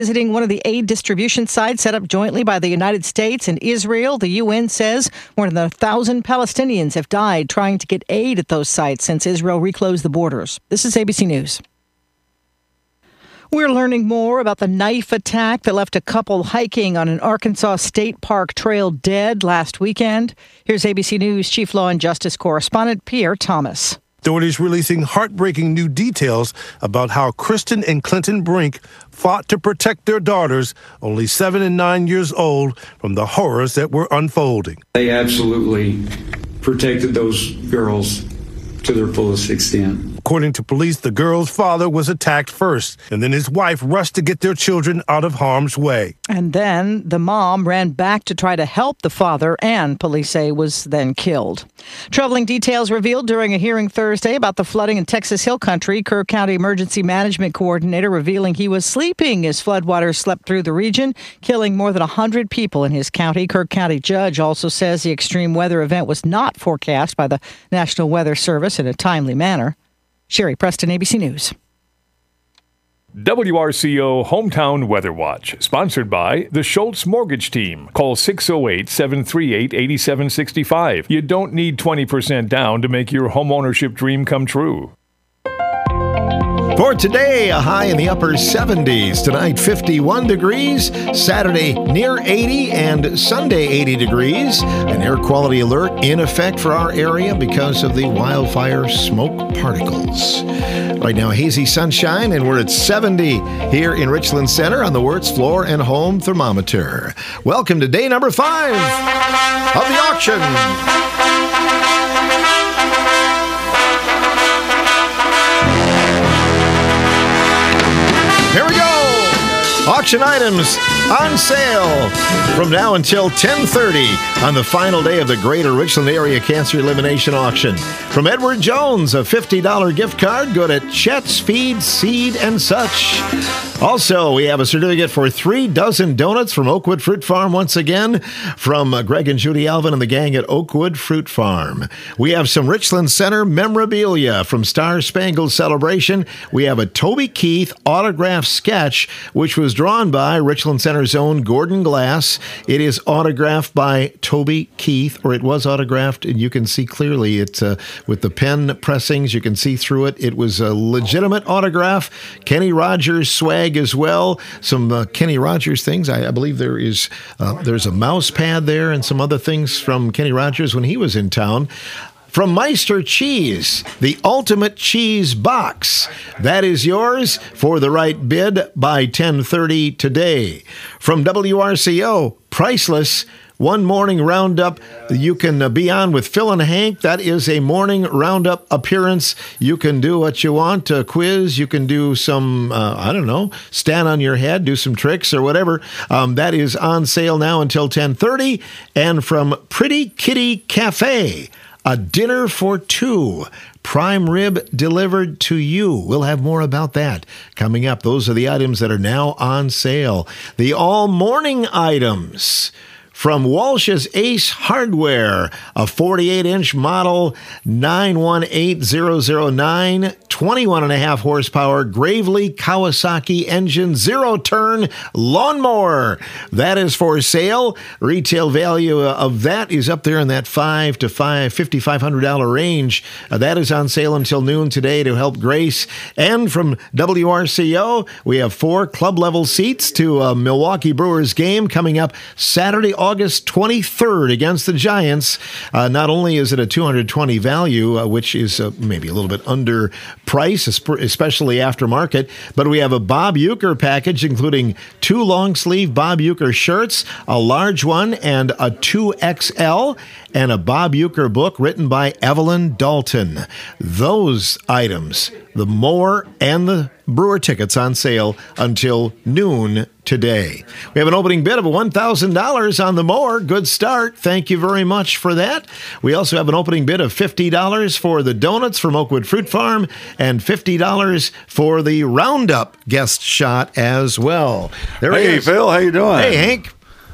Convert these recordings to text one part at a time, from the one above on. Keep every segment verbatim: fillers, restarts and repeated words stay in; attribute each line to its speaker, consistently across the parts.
Speaker 1: Visiting one of the aid distribution sites set up jointly by the United States and Israel, the U N says more than a thousand Palestinians have died trying to get aid at those sites since Israel reclosed the borders. This is A B C News. We're learning more about the knife attack that left a couple hiking on an Arkansas State Park trail dead last weekend. Here's A B C News Chief Law and Justice correspondent Pierre Thomas.
Speaker 2: Authorities releasing heartbreaking new details about how Kristen and Clinton Brink fought to protect their daughters, only seven and nine years old, from the horrors that were unfolding.
Speaker 3: They absolutely protected those girls to their fullest extent.
Speaker 2: According to police, the girl's father was attacked first, and then his wife rushed to get their children out of harm's way.
Speaker 1: And then the mom ran back to try to help the father, and police say was then killed. Troubling details revealed during a hearing Thursday about the flooding in Texas Hill Country. Kerr County Emergency Management Coordinator revealing he was sleeping as floodwaters swept through the region, killing more than one hundred people in his county. Kerr County judge also says the extreme weather event was not forecast by the National Weather Service in a timely manner. Sherry Preston, A B C News.
Speaker 4: W R C O Hometown Weather Watch, sponsored by the Schultz Mortgage Team. Call six oh eight, seven three eight, eight seven six five. You don't need twenty percent down to make your homeownership dream come true.
Speaker 5: For today, a high in the upper seventies. Tonight, fifty-one degrees. Saturday, near eighty. And Sunday, eighty degrees. An air quality alert in effect for our area because of the wildfire smoke particles. Right now, hazy sunshine, and we're at seventy here in Richland Center on the Wirtz Floor and Home Thermometer. Welcome to day number five of the auction. Here we go! Auction items on sale from now until ten thirty on the final day of the Greater Richland Area Cancer Elimination Auction. From Edward Jones, a fifty dollars gift card. Go to Chet's Feed, Seed, and Such. Also, we have a certificate for three dozen donuts from Oakwood Fruit Farm once again, from uh, Greg and Judy Alvin and the gang at Oakwood Fruit Farm. We have some Richland Center memorabilia from Star Spangled Celebration. We have a Toby Keith autograph sketch, which was drawn by Richland Center's own Gordon Glass. It is autographed by Toby Keith, or it was autographed, and you can see clearly it uh, with the pen pressings. You can see through it. It was a legitimate autograph. Kenny Rogers swag as well. Some uh, Kenny Rogers things. I, I believe there is uh, there's a mouse pad there and some other things from Kenny Rogers when he was in town. From Meister Cheese, the ultimate cheese box. That is yours for the right bid by ten thirty today. From W R C O, Priceless, one morning roundup. You can uh, be on with Phil and Hank. That is a morning roundup appearance. You can do what you want, a quiz. You can do some, uh, I don't know, stand on your head, do some tricks or whatever. Um, that is on sale now until ten thirty. And from Pretty Kitty Cafe, a dinner for two. Prime rib delivered to you. We'll have more about that coming up. Those are the items that are now on sale. The all-morning items. From Walsh's Ace Hardware, a forty-eight inch model, nine one eight zero zero nine, twenty-one and a half horsepower, Gravely Kawasaki engine, zero-turn lawnmower. That is for sale. Retail value of that is up there in that five to five, fifty-five hundred dollars range. Uh, that is on sale until noon today to help Grace. And from W R C O, we have four club-level seats to a Milwaukee Brewers game coming up Saturday, August twenty-third against the Giants. Uh, not only is it a two hundred twenty value, uh, which is uh, maybe a little bit under price, especially aftermarket, but we have a Bob Uecker package including two long-sleeve Bob Uecker shirts, a large one, and a two X L, and a Bob Uecker book written by Evelyn Dalton. Those items, the Moore and the Brewer tickets on sale until noon today. We have an opening bid of one thousand dollars on the Moore. Good start. Thank you very much for that. We also have an opening bid of fifty dollars for the donuts from Oakwood Fruit Farm and fifty dollars for the Roundup guest shot as well. There
Speaker 6: hey,
Speaker 5: he is.
Speaker 6: Phil, how you doing?
Speaker 5: Hey, Hank.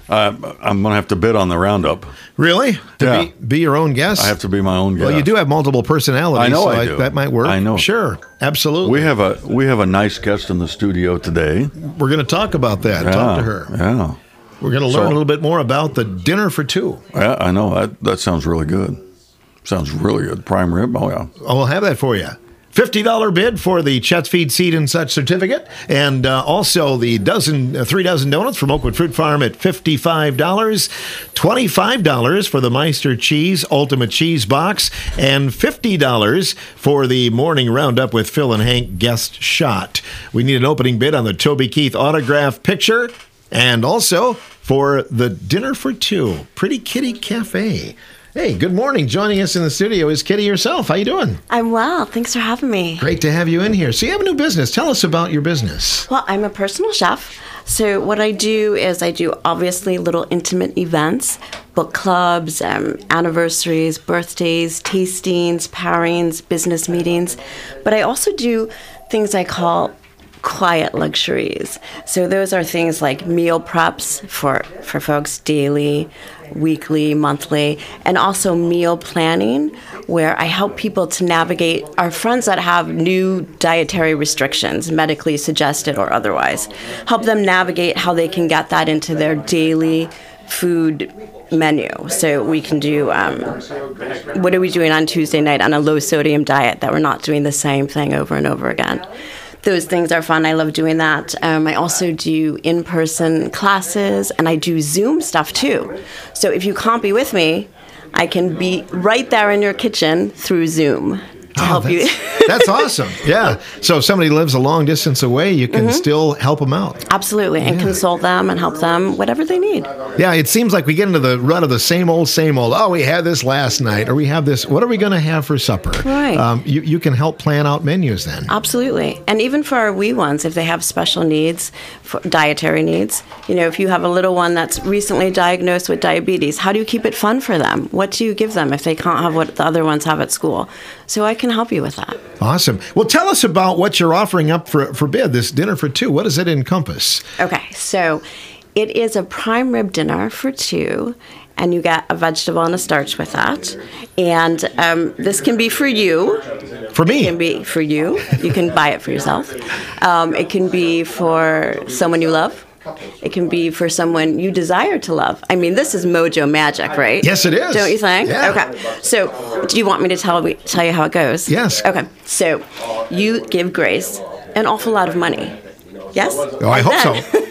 Speaker 6: Uh, I'm going to have to bid on the roundup.
Speaker 5: Really? To
Speaker 6: Yeah.
Speaker 5: be, be your own guest?
Speaker 6: I have to be my own guest.
Speaker 5: Well, you do have multiple personalities.
Speaker 6: I know
Speaker 5: so
Speaker 6: I do.
Speaker 5: That might work.
Speaker 6: I know.
Speaker 5: Sure. Absolutely.
Speaker 6: We have a we have a nice guest in the studio today.
Speaker 5: We're going to talk about that.
Speaker 6: Yeah,
Speaker 5: Talk to her.
Speaker 6: Yeah.
Speaker 5: We're going to learn
Speaker 6: So-
Speaker 5: a little bit more about the dinner for two.
Speaker 6: Yeah, I know. That, that sounds really good. Sounds really good. Prime rib. Oh, yeah.
Speaker 5: Oh, we'll have that for you. fifty dollars bid for the Chet's Feed Seed and Such certificate, and uh, also the dozen, uh, three dozen donuts from Oakwood Fruit Farm at fifty-five dollars, twenty-five dollars for the Meister Cheese Ultimate Cheese Box, and fifty dollars for the Morning Roundup with Phil and Hank Guest Shot. We need an opening bid on the Toby Keith autograph picture, and also for the Dinner for Two, Pretty Kitty Cafe. Hey, good morning. Joining us in the studio is Kitty herself. How you doing?
Speaker 7: I'm well. Thanks for having me.
Speaker 5: Great to have you in here. So you have a new business. Tell us about your business.
Speaker 7: Well, I'm a personal chef. So what I do is I do obviously little intimate events, book clubs, um, anniversaries, birthdays, tastings, pairings, business meetings. But I also do things I call quiet luxuries. So those are things like meal preps for, for folks daily, weekly, monthly, and also meal planning, where I help people to navigate our friends that have new dietary restrictions, medically suggested or otherwise, help them navigate how they can get that into their daily food menu. So we can do, um, what are we doing on Tuesday night on a low sodium diet that we're not doing the same thing over and over again. Those things are fun. I love doing that. Um, I also do in-person classes, and I do Zoom stuff too. So if you can't be with me, I can be right there in your kitchen through Zoom to
Speaker 5: Oh,
Speaker 7: help
Speaker 5: that's,
Speaker 7: you.
Speaker 5: that's awesome. Yeah. So if somebody lives a long distance away, you can still help them out.
Speaker 7: Absolutely, and consult them and help them, whatever they need.
Speaker 5: Yeah, it seems like we get into the rut of the same old, same old. Oh, we had this last night, or we have this. What are we going to have for supper?
Speaker 7: Right.
Speaker 5: Um, you, you can help plan out menus then.
Speaker 7: Absolutely. And even for our wee ones, if they have special needs, for dietary needs, you know, if you have a little one that's recently diagnosed with diabetes, how do you keep it fun for them? What do you give them if they can't have what the other ones have at school? So I can help you with that.
Speaker 5: Awesome. Well, tell us about what you're offering up for, for bid, this dinner for two. What does it encompass?
Speaker 7: Okay, so it is a prime rib dinner for two, and you get a vegetable and a starch with that. And um, this can be for you.
Speaker 5: For me?
Speaker 7: It can be for you. You can buy it for yourself. Um, it can be for someone you love. It can be for someone you desire to love. I mean, this is mojo magic, right?
Speaker 5: Yes, it is.
Speaker 7: Don't you think?
Speaker 5: Yeah.
Speaker 7: Okay. So, do you want me to tell tell you how it goes?
Speaker 5: Yes.
Speaker 7: Okay. So, you give Grace an awful lot of money. Yes?
Speaker 5: Oh, I
Speaker 7: And
Speaker 5: hope
Speaker 7: then-
Speaker 5: so.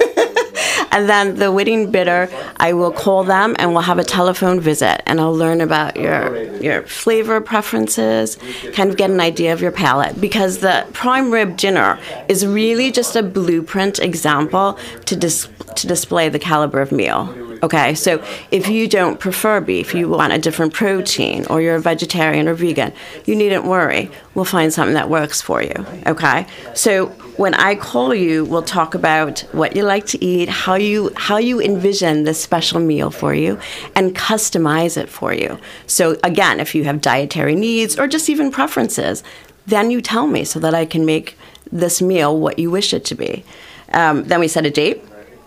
Speaker 7: And then the winning bidder, I will call them and we'll have a telephone visit, and I'll learn about your your flavor preferences, kind of get an idea of your palate, because the prime rib dinner is really just a blueprint example to dis- to display the caliber of meal. Okay, so if you don't prefer beef, you want a different protein, or you're a vegetarian or vegan, you needn't worry. We'll find something that works for you. Okay, so when I call you, we'll talk about what you like to eat, how you how you envision this special meal for you, and customize it for you. So again, if you have dietary needs or just even preferences, then you tell me so that I can make this meal what you wish it to be. Um, then we set a date.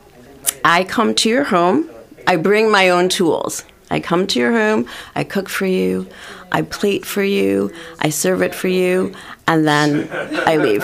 Speaker 7: I come to your home. I bring my own tools. I come to your home, I cook for you, I plate for you, I serve it for you, and then I leave.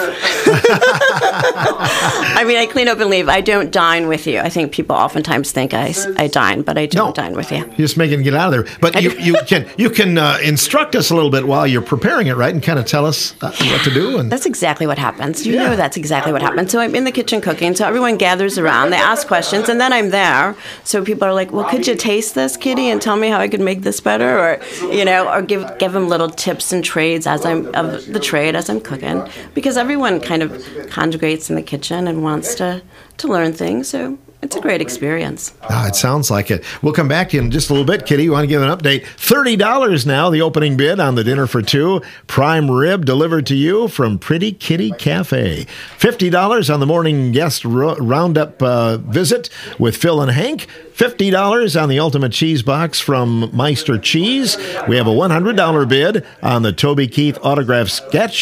Speaker 7: I mean, I clean up and leave. I don't dine with you. I think people oftentimes think I, I dine, but I don't
Speaker 5: No.
Speaker 7: dine with you.
Speaker 5: You're just making it get out of there. But you, you can you can uh, instruct us a little bit while you're preparing it, right? And kind of tell us uh, what to do. And
Speaker 7: That's exactly what happens. You
Speaker 5: Yeah.
Speaker 7: know that's exactly what happens. So I'm in the kitchen cooking, so everyone gathers around, they ask questions, and then I'm there. So people are like, well, could you taste this, Kitty, and tell me how I could make this better? Or, you know, or give give them little tips and trades as I'm of the trade as I'm cooking. Because everyone kind of congregates in the kitchen and wants to, to learn things. So it's a great experience.
Speaker 5: Ah, it sounds like it. We'll come back to you in just a little bit, Kitty. You want to give an update? thirty dollars now, the opening bid on the dinner for two. Prime rib delivered to you from Pretty Kitty Cafe. fifty dollars on the morning guest ro- roundup uh, visit with Phil and Hank. fifty dollars on the Ultimate Cheese Box from Meister Cheese. We have a one hundred dollars bid on the Toby Keith autograph sketch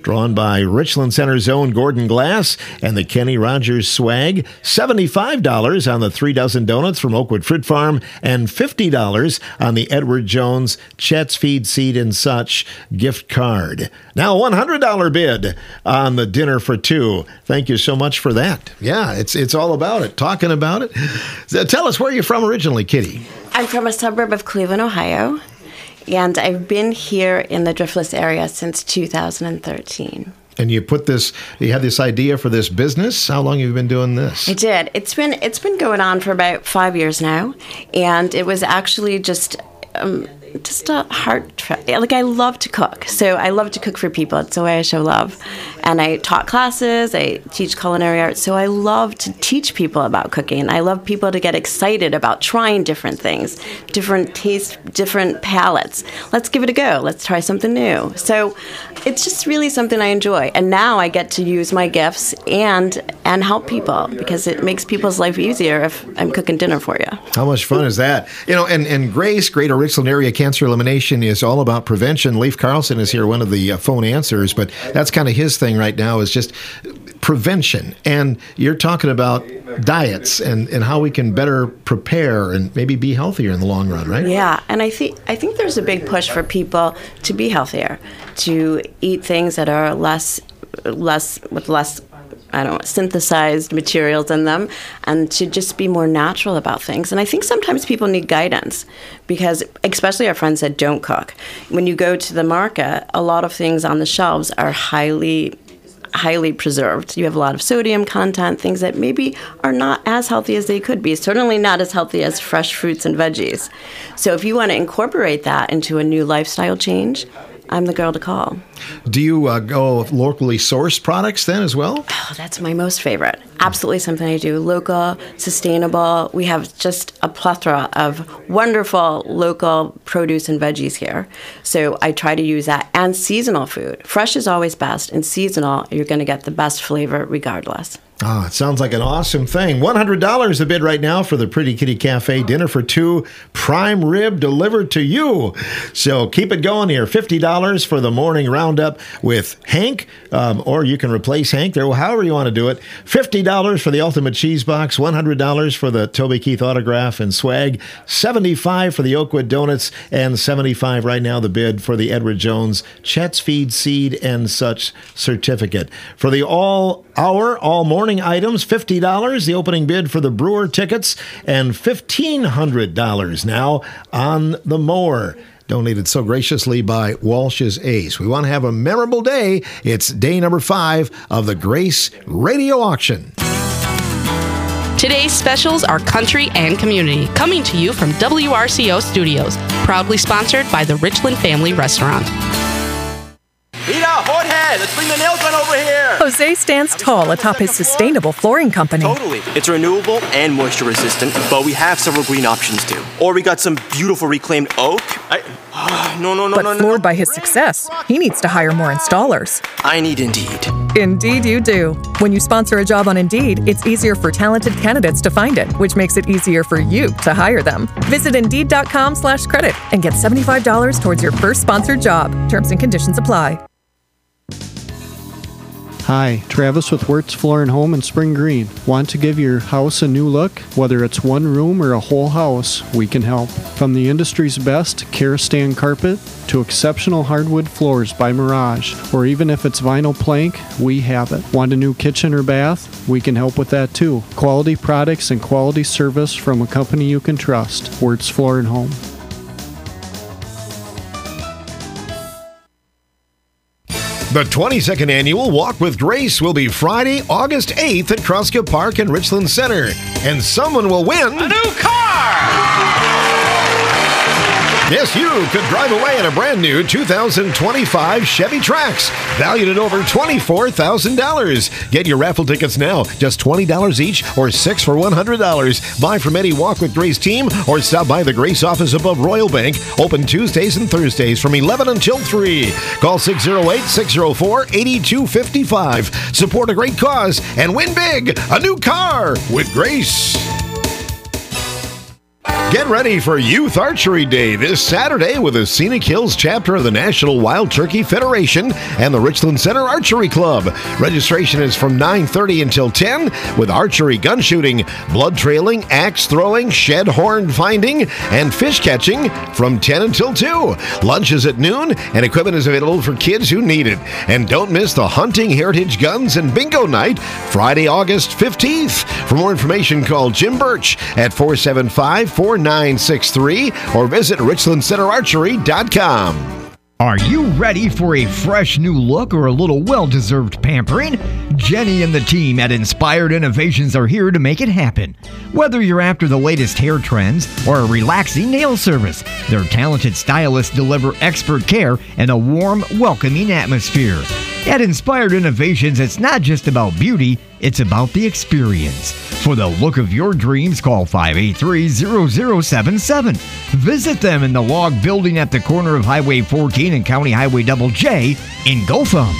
Speaker 5: drawn by Richland Center's own Gordon Glass and the Kenny Rogers swag. seventy-five dollars on the three dozen donuts from Oakwood Fruit Farm and fifty dollars on the Edward Jones Chet's Feed Seed and Such gift card. Now, one hundred dollars bid on the dinner for two. Thank you so much for that. Yeah, it's it's all about it, talking about it. So tell us, where you're from originally, Kitty.
Speaker 7: I'm from a suburb of Cleveland, Ohio, and I've been here in the Driftless area since two thousand thirteen.
Speaker 5: And you put this, you had this idea for this business. How long have you been doing this?
Speaker 7: I did. It's been it's been going on for about five years now, and it was actually just um, just a heart. Tra- like I love to cook, so I love to cook for people. It's the way I show love, and I taught classes. I teach culinary arts, so I love to teach people about cooking. I love people to get excited about trying different things, different tastes, different palates. Let's give it a go. Let's try something new. So it's just really something I enjoy, and now I get to use my gifts and and help people because it makes people's life easier if I'm cooking dinner for you.
Speaker 5: How much fun is that? You know, and, and Grace, Greater Richland Area Cancer Elimination is all about prevention. Leif Carlson is here, one of the uh, phone answers, but that's kind of his thing right now is just prevention. And you're talking about diets and, and how we can better prepare and maybe be healthier in the long run, right?
Speaker 7: Yeah, and I think I think there's a big push for people to be healthier, to eat things that are less less with less I don't know, synthesized materials in them, and to just be more natural about things. And I think sometimes people need guidance because, especially our friends that don't cook, when you go to the market, a lot of things on the shelves are highly highly preserved. You have a lot of sodium content, things that maybe are not as healthy as they could be, certainly not as healthy as fresh fruits and veggies. So if you want to incorporate that into a new lifestyle change, I'm the girl to call.
Speaker 5: Do you uh, go locally sourced products then as well?
Speaker 7: Oh, that's my most favorite. Absolutely something I do. Local, sustainable. We have just a plethora of wonderful local produce and veggies here. So I try to use that. And seasonal food. Fresh is always best. And seasonal, you're going to get the best flavor regardless.
Speaker 5: Oh, it sounds like an awesome thing. one hundred dollars a bid right now for the Pretty Kitty Cafe dinner for two, prime rib delivered to you. So keep it going here. fifty dollars for the morning roundup with Hank, um, or you can replace Hank there, however you want to do it. fifty dollars for the Ultimate Cheese Box, one hundred dollars for the Toby Keith autograph and swag, seventy-five dollars for the Oakwood Donuts, and seventy-five dollars right now the bid for the Edward Jones Chet's Feed Seed and Such certificate. For the all hour, all morning items, fifty dollars, the opening bid for the Brewer tickets, and fifteen hundred dollars now on the mower. Donated so graciously by Walsh's Ace. We want to have a memorable day. It's day number five of the Grace Radio Auction.
Speaker 8: Today's specials are country and community, coming to you from W R C O Studios, proudly sponsored by the Richland Family Restaurant.
Speaker 9: Rita, Jorge, let's bring the nail gun over here.
Speaker 10: Jose stands tall atop his sustainable flooring company.
Speaker 9: Totally. It's renewable and moisture resistant, but we have several green options too. Or we got some beautiful reclaimed oak. I, no, no, no,
Speaker 10: but
Speaker 9: no, no.
Speaker 10: floored
Speaker 9: no.
Speaker 10: by his success, he needs to hire more installers.
Speaker 9: I need Indeed.
Speaker 10: Indeed you do. When you sponsor a job on Indeed, it's easier for talented candidates to find it, which makes it easier for you to hire them. Visit Indeed.com slash credit and get seventy-five dollars towards your first sponsored job. Terms and conditions apply.
Speaker 11: Hi, Travis with Wirtz Floor and Home in Spring Green. Want to give your house a new look? Whether it's one room or a whole house, we can help. From the industry's best Karastan carpet to exceptional hardwood floors by Mirage, or even if it's vinyl plank, we have it. Want a new kitchen or bath? We can help with that too. Quality products and quality service from a company you can trust. Wirtz Floor and Home.
Speaker 5: The twenty-second annual Walk with Grace will be Friday, August eighth at Kroska Park in Richland Center. And someone will win
Speaker 9: A new car!
Speaker 5: Yes, you could drive away in a brand new two thousand twenty-five Chevy Trax, valued at over twenty-four thousand dollars. Get your raffle tickets now, just twenty dollars each or six for one hundred dollars. Buy from any Walk with Grace team or stop by the Grace office above Royal Bank, open Tuesdays and Thursdays from eleven until three. Call six oh eight, six oh four, eight two five five. Support a great cause and win big, a new car with Grace. Get ready for Youth Archery Day this Saturday with the Scenic Hills chapter of the National Wild Turkey Federation and the Richland Center Archery Club. Registration is from nine thirty until ten with archery, gun shooting, blood trailing, axe throwing, shed horn finding, and fish catching from ten until two. Lunch is at noon and equipment is available for kids who need it. And don't miss the Hunting Heritage Guns and Bingo Night Friday, August fifteenth. For more information, call Jim Birch at four seven five, four nine six three or visit richland center archery dot com.
Speaker 12: Are you ready for a fresh new look or a little well-deserved pampering? Jenny and the team at Inspired Innovations are here to make it happen. Whether you're after the latest hair trends or a relaxing nail service, their talented stylists deliver expert care and a warm, welcoming atmosphere. At Inspired Innovations, it's not just about beauty, it's about the experience. For the look of your dreams, call five eight three, zero zero seven seven. Visit them in the log building at the corner of Highway fourteen and County Highway Double J in Gotham.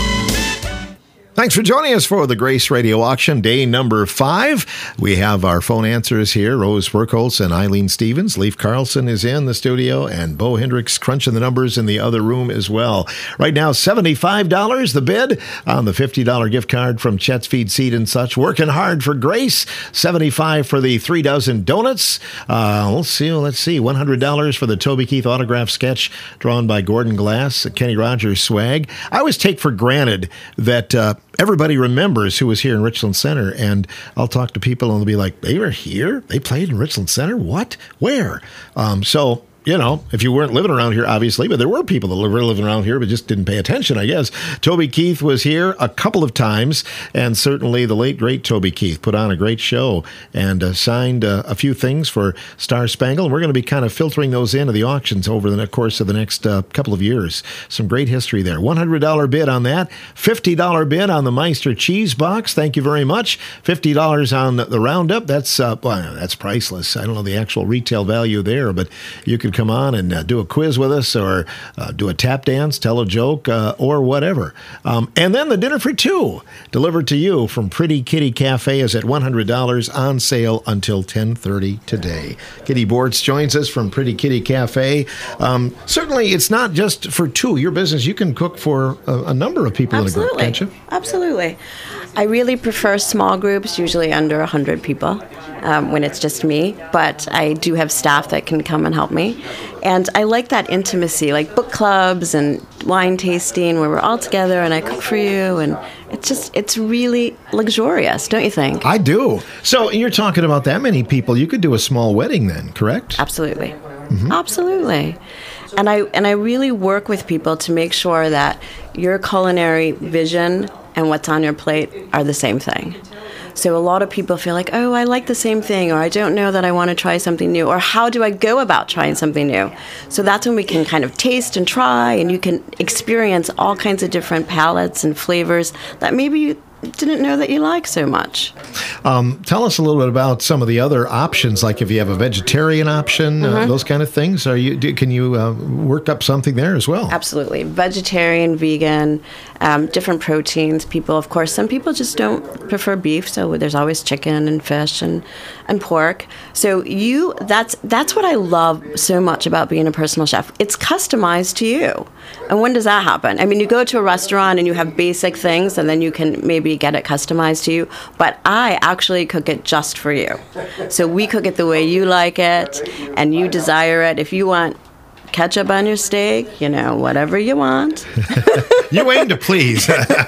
Speaker 5: Thanks for joining us for the Grace Radio Auction, day number five. We have our phone answers here, Rose Burkholz and Eileen Stevens. Leif Carlson is in the studio, and Bo Hendricks crunching the numbers in the other room as well. Right now, seventy-five dollars the bid on the fifty dollars gift card from Chet's Feed Seed and Such. Working hard for Grace. seventy-five dollars for the three dozen donuts. Uh, let's see, let's see. one hundred dollars for the Toby Keith autograph sketch drawn by Gordon Glass, Kenny Rogers swag. I always take for granted that uh, everybody remembers who was here in Richland Center, and I'll talk to people and they'll be like, they were here? They played in Richland Center? What? Where? Um, so, you know, if you weren't living around here, obviously, but there were people that were living around here but just didn't pay attention, I guess. Toby Keith was here a couple of times, and certainly the late, great Toby Keith put on a great show and uh, signed uh, a few things for Star Spangled. And we're going to be kind of filtering those into the auctions over the course of the next uh, couple of years. Some great history there. one hundred dollars bid on that. fifty dollars bid on the Meister Cheese Box. Thank you very much. fifty dollars on the Roundup. That's, uh, well, that's priceless. I don't know the actual retail value there, but you could come on and uh, do a quiz with us or uh, do a tap dance, tell a joke, uh, or whatever. Um, and then the dinner for two, delivered to you from Pretty Kitty Cafe, is at one hundred dollars, on sale until ten thirty today. Kitty Bortz joins us from Pretty Kitty Cafe. Um, certainly, it's not just for two. Your business, you can cook for a, a number of people
Speaker 7: Absolutely.
Speaker 5: in a group, can't you?
Speaker 7: Absolutely. I really prefer small groups, usually under one hundred people. Um, when it's just me, but I do have staff that can come and help me. And I like that intimacy, like book clubs and wine tasting where we're all together and I cook for you, and it's just, it's really luxurious, don't you think?
Speaker 5: I do. So you're talking about that many people. You could do a small wedding then, correct?
Speaker 7: Absolutely. Mm-hmm. Absolutely. And I and I really work with people to make sure that your culinary vision and what's on your plate are the same thing. So a lot of people feel like, oh, I like the same thing, or I don't know that I want to try something new, or how do I go about trying something new? So that's when we can kind of taste and try, and you can experience all kinds of different palettes and flavors that maybe you didn't know that you like so much.
Speaker 5: Um, tell us a little bit about some of the other options, like if you have a vegetarian option, mm-hmm. uh, those kind of things. Are you? Do, can you uh, work up something there as well?
Speaker 7: Absolutely. Vegetarian, vegan, um, different proteins. People, of course, some people just don't prefer beef, so there's always chicken and fish and, and pork. So you, that's that's what I love so much about being a personal chef. It's customized to you. And when does that happen? I mean, you go to a restaurant and you have basic things, and then you can maybe get it customized to you. But I actually cook it just for you. So we cook it the way you like it, and you desire it. If you want ketchup on your steak, you know, whatever you want.
Speaker 5: You aim to please.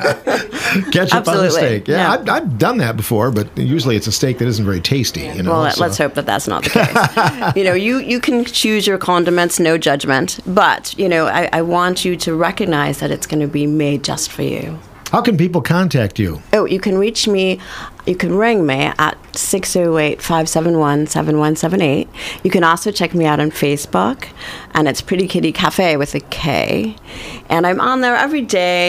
Speaker 5: Ketchup
Speaker 7: Absolutely.
Speaker 5: on the steak. Yeah,
Speaker 7: yeah.
Speaker 5: I've, I've done that before, but usually it's a steak that isn't very tasty. You know,
Speaker 7: well,
Speaker 5: so.
Speaker 7: let's hope that that's not the case. You know, you, you can choose your condiments, no judgment. But, you know, I, I want you to recognize that it's going to be made just for you.
Speaker 5: How can people contact you?
Speaker 7: Oh, you can reach me, you can ring me at six oh eight, five seven one, seven one seven eight. You can also check me out on Facebook, and it's Pretty Kitty Cafe with a K. And I'm on there every day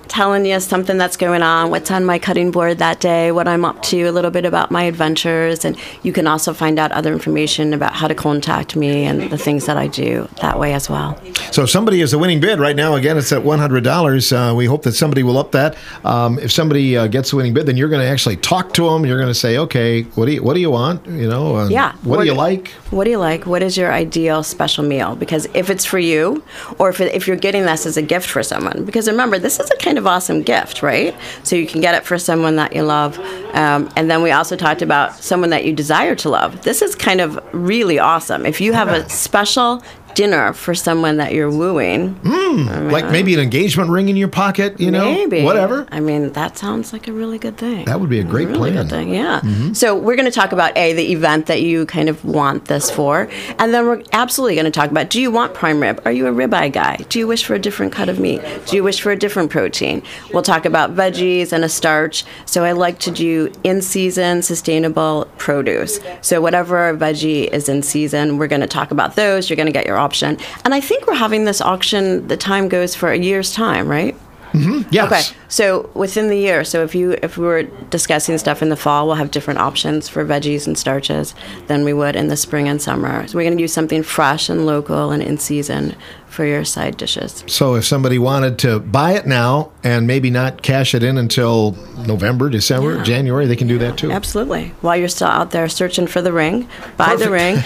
Speaker 7: telling you something that's going on, what's on my cutting board that day, what I'm up to, a little bit about my adventures, and you can also find out other information about how to contact me and the things that I do that way as well.
Speaker 5: So if somebody is a winning bid right now, again, it's at one hundred dollars. Uh, we hope that somebody will up that. Um, if somebody uh, gets a winning bid, then you're going to actually talk to them. You're going to say, okay, what do you, what do you want? You know, uh,
Speaker 7: yeah.
Speaker 5: What, what do you like?
Speaker 7: What do you like? What is your ideal special meal? Because if it's for you, or if, it, if you're getting this as a gift for someone, because remember, this is a kind of awesome gift, right? So you can get it for someone that you love. Um, and then we also talked about someone that you desire to love. This is kind of really awesome. If you have a special dinner for someone that you're wooing.
Speaker 5: Mm, I mean, like maybe an engagement ring in your pocket, you know?
Speaker 7: Maybe.
Speaker 5: Whatever.
Speaker 7: I mean, that sounds like a really good thing.
Speaker 5: That would be a great
Speaker 7: a really
Speaker 5: plan.
Speaker 7: Good thing, yeah.
Speaker 5: Mm-hmm.
Speaker 7: So we're going to talk about, A, the event that you kind of want this for. And then we're absolutely going to talk about, do you want prime rib? Are you a ribeye guy? Do you wish for a different cut of meat? Do you wish for a different protein? We'll talk about veggies and a starch. So I like to do in-season, sustainable produce. So whatever veggie is in season, we're going to talk about those. You're going to get your option. And I think we're having this auction, the time goes for a year's time, right?
Speaker 5: Mm-hmm. Yes.
Speaker 7: Okay. So within the year, so if you if we were discussing stuff in the fall, we'll have different options for veggies and starches than we would in the spring and summer. So we're going to do something fresh and local and in season for your side dishes.
Speaker 5: So if somebody wanted to buy it now and maybe not cash it in until November, December,
Speaker 7: Yeah.
Speaker 5: January, they can do that too.
Speaker 7: Absolutely. While you're still out there searching for the ring, buy the ring.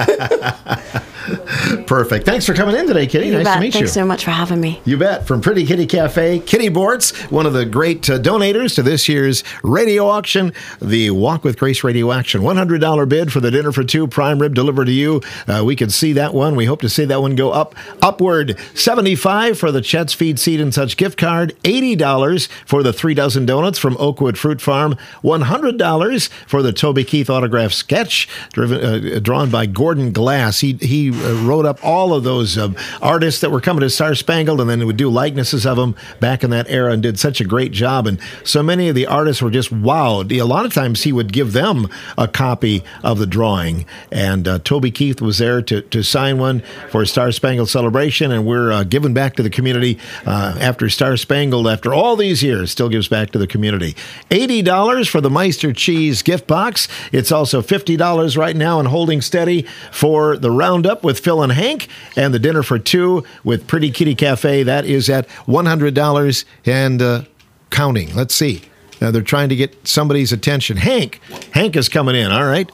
Speaker 5: Perfect. Thanks for coming in today, Kitty.
Speaker 7: You
Speaker 5: nice
Speaker 7: bet.
Speaker 5: to meet
Speaker 7: Thanks
Speaker 5: you.
Speaker 7: so much for having me.
Speaker 5: You bet. From Pretty Kitty Cafe, Kitty Bortz, one of the great uh, donators to this year's radio auction, the Walk with Grace Radio Action. one hundred dollars bid for the dinner for two, prime rib delivered to you. Uh, we can see that one. We hope to see that one go up, upward. seventy-five dollars for the Chet's Feed Seed and Such gift card. eighty dollars for the three dozen donuts from Oakwood Fruit Farm. one hundred dollars for the Toby Keith autograph sketch driven, uh, drawn by Gordon Glass. He, he uh, wrote up all of those uh, artists that were coming to Star Spangled and then would do likenesses of them back in that era and did such a great job. And so many of the artists were just wowed. A lot of times he would give them a copy of the drawing. And uh, Toby Keith was there to, to sign one for Star Spangled Celebration. And we're uh, giving back to the community uh, after Star Spangled, after all these years, still gives back to the community. eighty dollars for the Meister Cheese gift box. It's also fifty dollars right now and holding steady for the Roundup with Phil and Hank and the dinner for two with Pretty Kitty Cafe. That is at one hundred dollars and uh, counting. Let's see. Now they're trying to get somebody's attention. Hank. Hank is coming in. All right.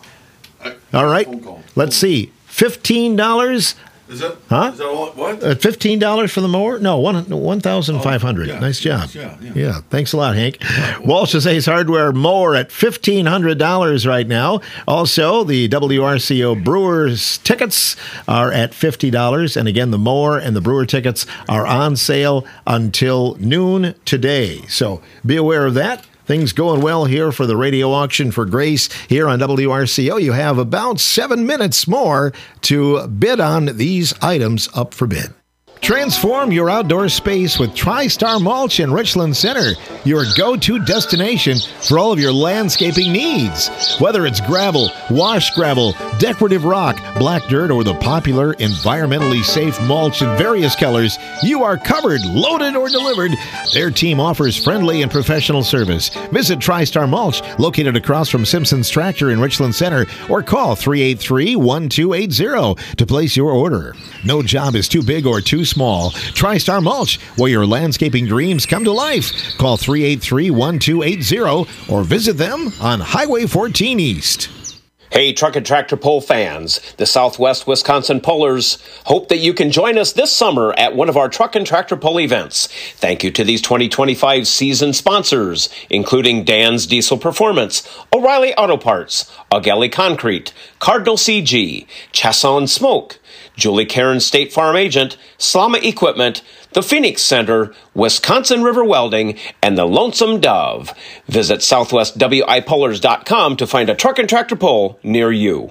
Speaker 5: All right. Let's see. fifteen dollars.
Speaker 6: Is that,
Speaker 5: Huh?
Speaker 6: is that all, what?
Speaker 5: Uh, fifteen dollars for the mower? No, one one thousand five hundred.
Speaker 6: Oh, yeah.
Speaker 5: Nice job.
Speaker 6: Yeah, yeah.
Speaker 5: Yeah, thanks a lot, Hank. Walsh's Ace Hardware mower at fifteen hundred dollars right now. Also, the W R C O Brewers tickets are at fifty dollars, and again, the mower and the brewer tickets are on sale until noon today. So be aware of that. Things going well here for the radio auction for Grace here on W R C O. You have about seven minutes more to bid on these items up for bid. Transform your outdoor space with TriStar Mulch in Richland Center, your go-to destination for all of your landscaping needs. Whether it's gravel, wash gravel, decorative rock, black dirt, or the popular environmentally safe mulch in various colors, you are covered, loaded, or delivered. Their team offers friendly and professional service. Visit TriStar Mulch, located across from Simpson's Tractor in Richland Center, or call three eight three, one two eight zero to place your order. No job is too big or too small. TriStar Mulch, where your landscaping dreams come to life. Call three eight three, one two eight zero or visit them on Highway fourteen East.
Speaker 13: Hey, Truck and Tractor Pull fans, the Southwest Wisconsin Pullers hope that you can join us this summer at one of our Truck and Tractor Pull events. Thank you to these twenty twenty-five season sponsors, including Dan's Diesel Performance, O'Reilly Auto Parts, Augelli Concrete, Cardinal C G, Chasson Smoke, Julie Cairn State Farm Agent, Slama Equipment, the Phoenix Center, Wisconsin River Welding, and the Lonesome Dove. Visit southwest w i pullers dot com to find a truck and tractor pull near you.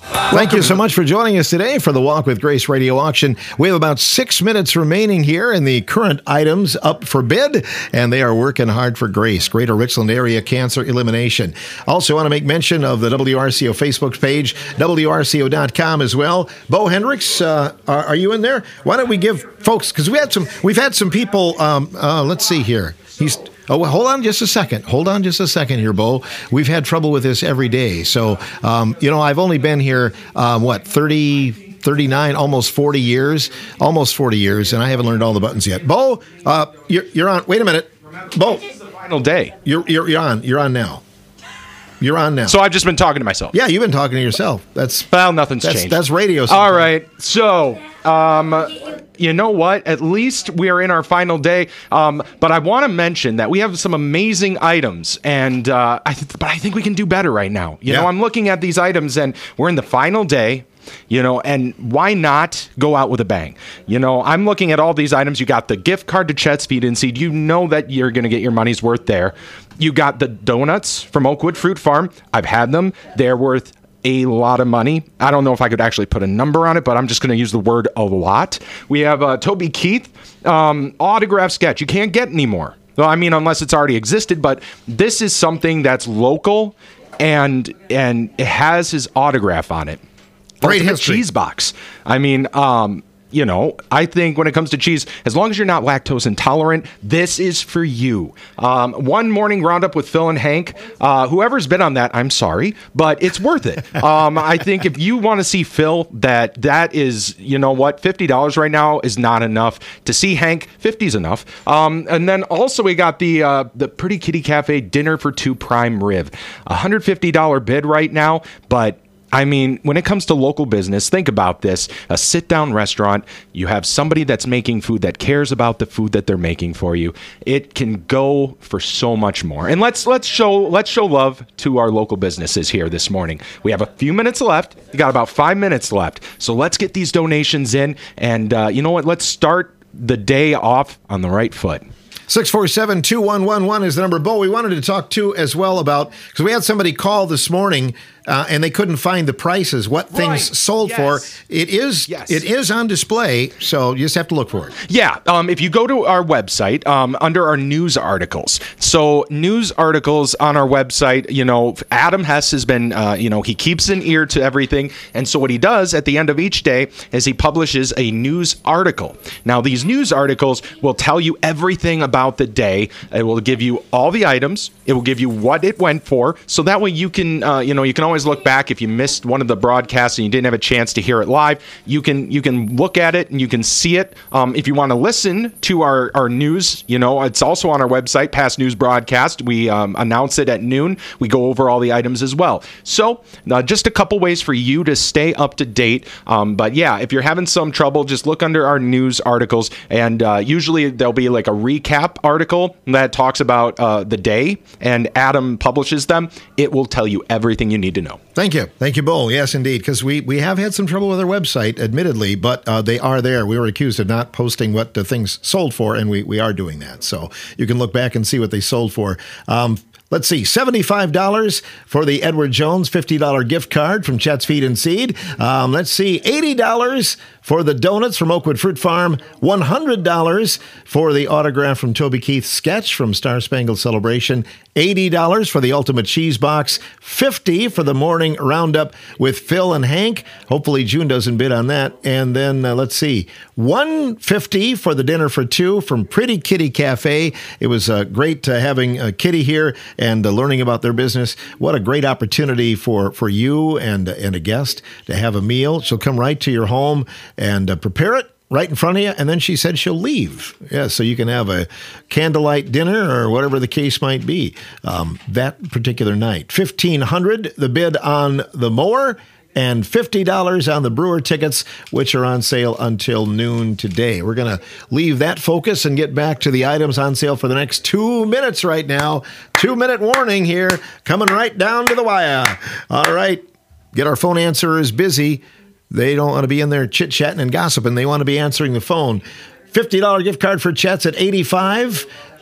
Speaker 5: Thank you so much for joining us today for the Walk with Grace radio auction. We have about six minutes remaining here in the current items up for bid, and they are working hard for Grace, Greater Richland Area Cancer Elimination. Also want to make mention of the W R C O Facebook page, W R C O dot com as well. Bo Hendricks, uh, are, are you in there? Why don't we give folks, because we had some, we've had some people, um, uh, let's see here. He's Oh, well, hold on just a second. Hold on just a second here, Bo. We've had trouble with this every day. So, um, you know, I've only been here, um, what, thirty, thirty-nine, almost forty years, almost forty years, and I haven't learned all the buttons yet. Bo, uh, you're, you're on. Wait a minute. Bo.
Speaker 14: It's the final day.
Speaker 5: You're, you're, you're on. You're on now. You're on now.
Speaker 14: So I've just been talking to myself.
Speaker 5: Yeah, you've been talking to yourself. That's
Speaker 14: Well, nothing's
Speaker 5: that's,
Speaker 14: changed.
Speaker 5: That's radio.
Speaker 14: All right. So, um, you know what? At least we are in our final day. Um, but I want to mention that we have some amazing items, and uh, I th- but I think we can do better right now. You
Speaker 5: Yeah.
Speaker 14: know, I'm looking at these items, and we're in the final day. You know, and why not go out with a bang? You know, I'm looking at all these items. You got the gift card to Chet's Feed and Seed. You know that you're going to get your money's worth there. You got the donuts from Oakwood Fruit Farm. I've had them. They're worth a lot of money. I don't know if I could actually put a number on it, but I'm just going to use the word a lot. We have uh, Toby Keith um, autograph sketch. You can't get anymore. Well, I mean, unless it's already existed, but this is something that's local, and and it has his autograph on it.
Speaker 5: Great
Speaker 14: Ultimate
Speaker 5: history.
Speaker 14: Cheese box. I mean, um, you know, I think when it comes to cheese, as long as you're not lactose intolerant, this is for you. Um, one morning roundup with Phil and Hank. Uh, whoever's been on that, I'm sorry, but it's worth it. Um, I think if you want to see Phil, that that is, you know what, fifty dollars right now is not enough. To see Hank, fifty is enough. Um, and then also we got the uh, the Pretty Kitty Cafe dinner for two prime rib, one hundred fifty dollars bid right now, but I mean, when it comes to local business, think about this. A sit-down restaurant, you have somebody that's making food that cares about the food that they're making for you. It can go for so much more. And let's let's show let's show love to our local businesses here this morning. We have a few minutes left. We got about five minutes left. So let's get these donations in. And uh, you know what? Let's start the day off on the right foot.
Speaker 5: six four seven, two one one one is the number. Bo, we wanted to talk too as well about, because we had somebody call this morning uh, and they couldn't find the prices, what things
Speaker 14: Right.
Speaker 5: sold
Speaker 14: Yes.
Speaker 5: for. It is
Speaker 14: Yes.
Speaker 5: it is on display, so you just have to look for it.
Speaker 14: Yeah, um, if you go to our website, um, under our news articles, so news articles on our website, you know, Adam Hess has been, uh, you know, he keeps an ear to everything, and so what he does at the end of each day is he publishes a news article. Now, these news articles will tell you everything about the day. It will give you all the items. It will give you what it went for, so that way you can, uh, you know, you can always look back if you missed one of the broadcasts and you didn't have a chance to hear it live. You can you can look at it and you can see it. Um, if you want to listen to our, our news, you know, it's also on our website, Past News Broadcast. We um, announce it at noon. We go over all the items as well. So uh, just a couple ways for you to stay up to date. Um, but yeah, if you're having some trouble, just look under our news articles, and uh, usually there'll be like a recap article that talks about uh, the day, and Adam publishes them. It will tell you everything you need to know.
Speaker 5: Thank you. Thank you, Bo. Yes, indeed, because we, we have had some trouble with our website, admittedly, but uh, they are there. We were accused of not posting what the things sold for, and we, we are doing that. So you can look back and see what they sold for. Um, Let's see, seventy-five dollars for the Edward Jones fifty dollars gift card from Chet's Feed and Seed. Um, let's see, eighty dollars for the donuts from Oakwood Fruit Farm. one hundred dollars for the autograph from Toby Keith sketch from Star Spangled Celebration. eighty dollars for the Ultimate Cheese Box. fifty dollars for the morning roundup with Phil and Hank. Hopefully June doesn't bid on that. And then uh, let's see, one hundred fifty dollars for the dinner for two from Pretty Kitty Cafe. It was uh, great uh, having uh, Kitty here and uh, learning about their business. What a great opportunity for, for you and, uh, and a guest to have a meal. She'll come right to your home and uh, prepare it right in front of you, and then she said she'll leave. Yeah, so you can have a candlelight dinner or whatever the case might be um, that particular night. fifteen hundred dollars the bid on the mower, and fifty dollars on the Brewer tickets, which are on sale until noon today. We're going to leave that focus and get back to the items on sale for the next two minutes right now. Two-minute warning here, coming right down to the wire. All right, get our phone answerers busy. They don't want to be in there chit-chatting and gossiping. They want to be answering the phone. fifty dollars gift card for Chet's at eighty-five dollars.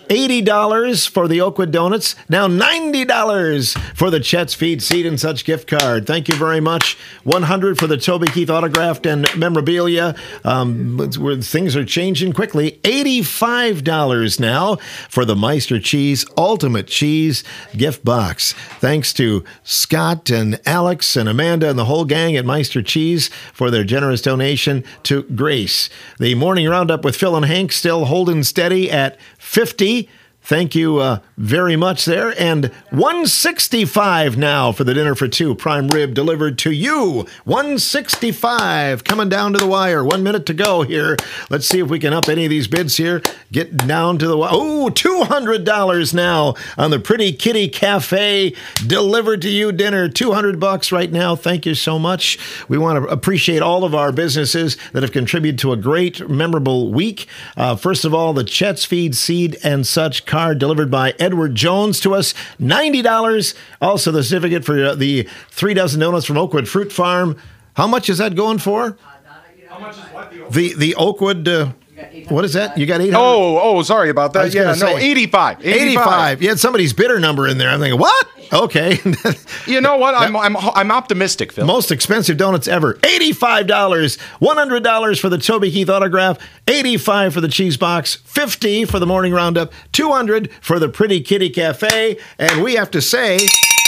Speaker 5: eighty dollars for the Oakwood Donuts. Now ninety dollars for the Chet's Feed Seed and Such gift card. Thank you very much. one hundred dollars for the Toby Keith autographed and memorabilia. Um, where things are changing quickly. eighty-five dollars now for the Meister Cheese Ultimate Cheese gift box. Thanks to Scott and Alex and Amanda and the whole gang at Meister Cheese for their generous donation to Grace. The morning roundup with Phil and Hank still holding steady at fifty. Thank you uh, very much there. And one hundred sixty-five dollars now for the dinner for two. Prime rib delivered to you. one hundred sixty-five dollars coming down to the wire. One minute to go here. Let's see if we can up any of these bids here. Get down to the wire. Oh, two hundred dollars now on the Pretty Kitty Cafe delivered to you dinner. two hundred bucks right now. Thank you so much. We want to appreciate all of our businesses that have contributed to a great, memorable week. Uh, first of all, the Chet's Feed Seed and Such card delivered by Edward Jones to us, ninety dollars. Also, the certificate for uh, the three dozen donuts from Oakwood Fruit Farm. How much is that going for?
Speaker 14: How much is what? The Oakwood?
Speaker 5: The, the Oakwood... Uh, what is that? You got eight hundred?
Speaker 14: Oh, oh, sorry about that. Yeah, no,
Speaker 5: say,
Speaker 14: eighty-five. eighty-five.
Speaker 5: eighty-five. You had somebody's bidder number in there. I'm thinking, what? Okay.
Speaker 14: You know what? I'm, I'm I'm optimistic, Phil.
Speaker 5: Most expensive donuts ever. eighty-five dollars. one hundred dollars for the Toby Keith autograph. eighty-five dollars for the cheese box. fifty dollars for the morning roundup. two hundred dollars for the Pretty Kitty Cafe. And we have to say,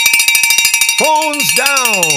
Speaker 5: phones down.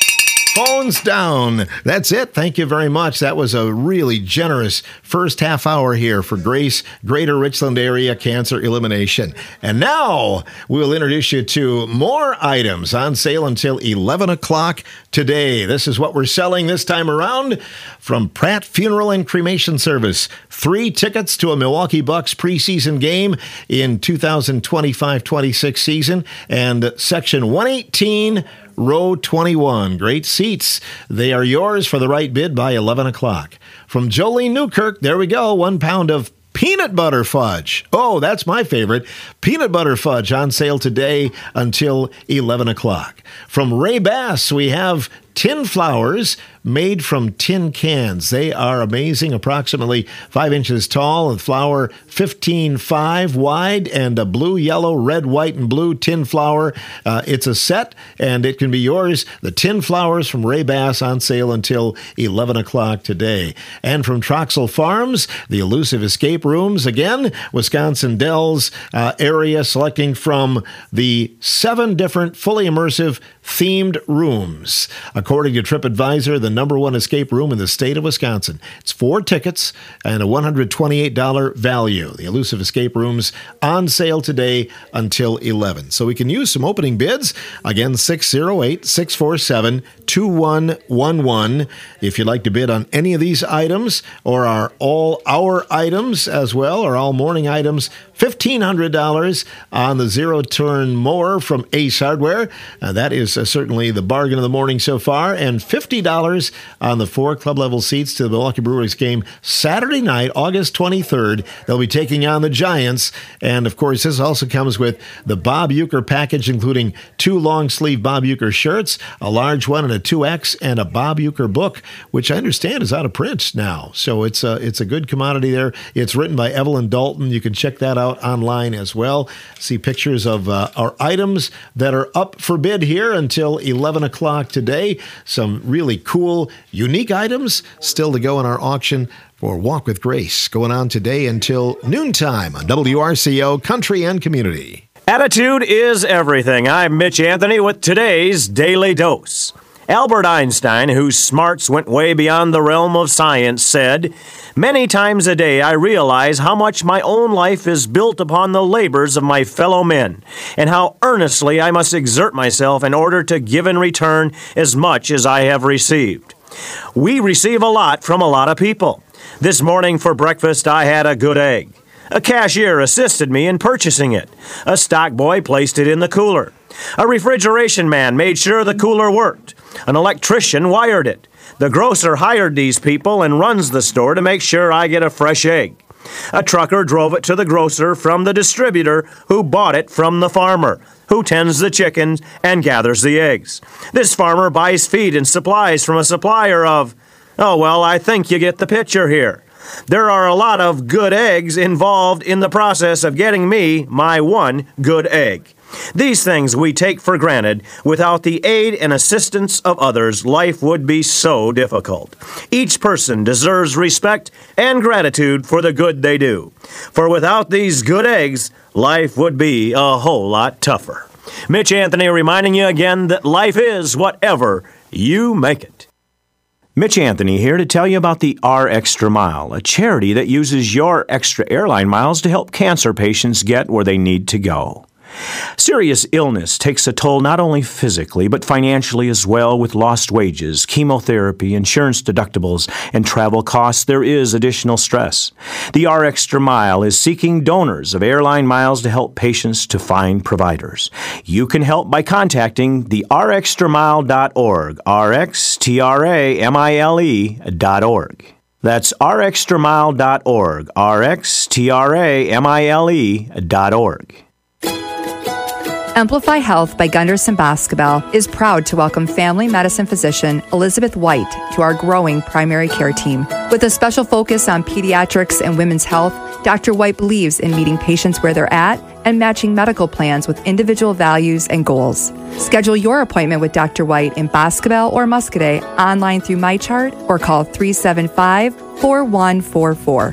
Speaker 5: Phones down. That's it. Thank you very much. That was a really generous first half hour here for Grace, Greater Richland Area Cancer Elimination. And now we'll introduce you to more items on sale until eleven o'clock today. This is what we're selling this time around from Pratt Funeral and Cremation Service. Three tickets to a Milwaukee Bucks preseason game in two thousand twenty-five twenty-six season. And section one eighteen, row twenty-one. Great seats. They are yours for the right bid by eleven o'clock. From Jolene Newkirk, there we go. One pound of peanut butter fudge. Oh, that's my favorite. Peanut butter fudge on sale today until eleven o'clock. From Ray Bass, we have tin flowers made from tin cans. They are amazing, approximately five inches tall, and flower fifteen five wide, and a blue, yellow, red, white, and blue tin flower. Uh, it's a set, and it can be yours. The tin flowers from Ray Bass on sale until eleven o'clock today. And from Troxel Farms, the elusive escape rooms. Again, Wisconsin Dells uh, area, selecting from the seven different fully immersive themed rooms. According to TripAdvisor, the number one escape room in the state of Wisconsin. It's four tickets and a one hundred twenty-eight dollars value. The elusive escape rooms on sale today until eleven. So we can use some opening bids. Again, six oh eight, six four seven, two one one one. If you'd like to bid on any of these items or our all-hour items as well, or all morning items, fifteen hundred dollars on the zero-turn mower from Ace Hardware. Uh, that is uh, certainly the bargain of the morning so far. And fifty dollars on the four club-level seats to the Milwaukee Brewers game Saturday night, August twenty-third. They'll be taking on the Giants. And, of course, this also comes with the Bob Uecker package, including two long-sleeve Bob Uecker shirts, a large one and a two X, and a Bob Uecker book, which I understand is out of print now. So it's a, it's a good commodity there. It's written by Evelyn Dalton. You can check that out online as well. See pictures of uh, our items that are up for bid here until eleven o'clock today. Some really cool, unique items still to go in our auction for Walk with Grace, going on today until noontime on W R C O Country and Community.
Speaker 15: Attitude is everything. I'm Mitch Anthony with today's Daily Dose. Albert Einstein, whose smarts went way beyond the realm of science, said, "Many times a day I realize how much my own life is built upon the labors of my fellow men, and how earnestly I must exert myself in order to give in return as much as I have received." We receive a lot from a lot of people. This morning for breakfast I had a good egg. A cashier assisted me in purchasing it. A stock boy placed it in the cooler. A refrigeration man made sure the cooler worked. An electrician wired it. The grocer hired these people and runs the store to make sure I get a fresh egg. A trucker drove it to the grocer from the distributor who bought it from the farmer, who tends the chickens and gathers the eggs. This farmer buys feed and supplies from a supplier of, oh, well, I think you get the picture here. There are a lot of good eggs involved in the process of getting me my one good egg. These things we take for granted. Without the aid and assistance of others, life would be so difficult. Each person deserves respect and gratitude for the good they do. For without these good eggs, life would be a whole lot tougher. Mitch Anthony reminding you again that life is whatever you make it. Mitch Anthony here to tell you about the R Extra Mile, a charity that uses your extra airline miles to help cancer patients get where they need to go. Serious illness takes a toll not only physically, but financially as well. With lost wages, chemotherapy, insurance deductibles, and travel costs, there is additional stress. The R Extra Mile is seeking donors of airline miles to help patients to find providers. You can help by contacting the r extra mile dot org, R X T R A M I L E dot org. That's r extra mile dot org, R X T R A M I L E dot org.
Speaker 16: Amplify Health by Gunderson Basketball is proud to welcome family medicine physician Elizabeth White to our growing primary care team. With a special focus on pediatrics and women's health, Doctor White believes in meeting patients where they're at and matching medical plans with individual values and goals. Schedule your appointment with Doctor White in Basketball or Muscadet online through MyChart or call three seven five, four one four four.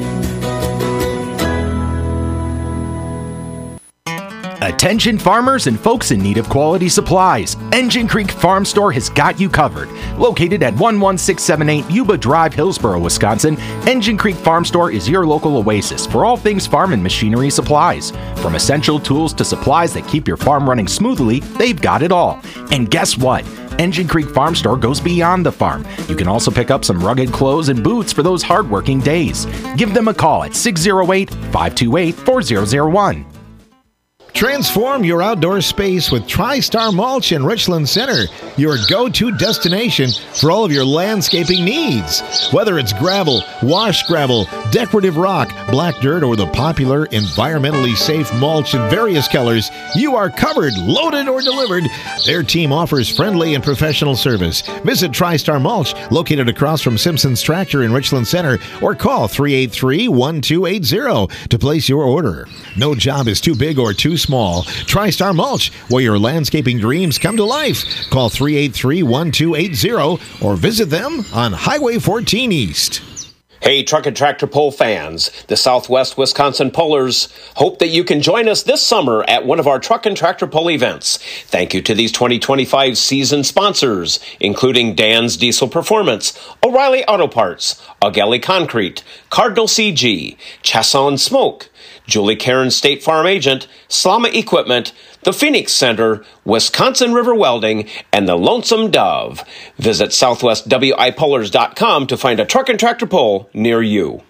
Speaker 14: Attention farmers and folks in need of quality supplies. Engine Creek Farm Store has got you covered. Located at one one six seven eight Yuba Drive, Hillsboro, Wisconsin, Engine Creek Farm Store is your local oasis for all things farm and machinery supplies. From essential tools to supplies that keep your farm running smoothly, they've got it all. And guess what? Engine Creek Farm Store goes beyond the farm. You can also pick up some rugged clothes and boots for those hardworking days. Give them a call at six oh eight, five two eight, four zero zero one.
Speaker 5: Transform your outdoor space with TriStar Mulch in Richland Center, your go-to destination for all of your landscaping needs. Whether it's gravel, wash gravel, decorative rock, black dirt, or the popular environmentally safe mulch in various colors, you are covered, loaded, or delivered. Their team offers friendly and professional service. Visit TriStar Mulch, located across from Simpson's Tractor in Richland Center, or call three eight three, one two eight zero to place your order. No job is too big or too small. TriStar Mulch, where your landscaping dreams come to life. Call three eight three, one two eight zero or visit them on Highway fourteen East.
Speaker 13: Hey, truck and tractor pull fans, the Southwest Wisconsin Pullers hope that you can join us this summer at one of our truck and tractor pull events. Thank you to these twenty twenty-five season sponsors, including Dan's Diesel Performance, O'Reilly Auto Parts, Augelli Concrete, Cardinal C G, Chasson Smoke, Julie Karen State Farm Agent, Slama Equipment, the Phoenix Center, Wisconsin River Welding, and the Lonesome Dove. Visit southwest w i pullers dot com to find a truck and tractor pull near you.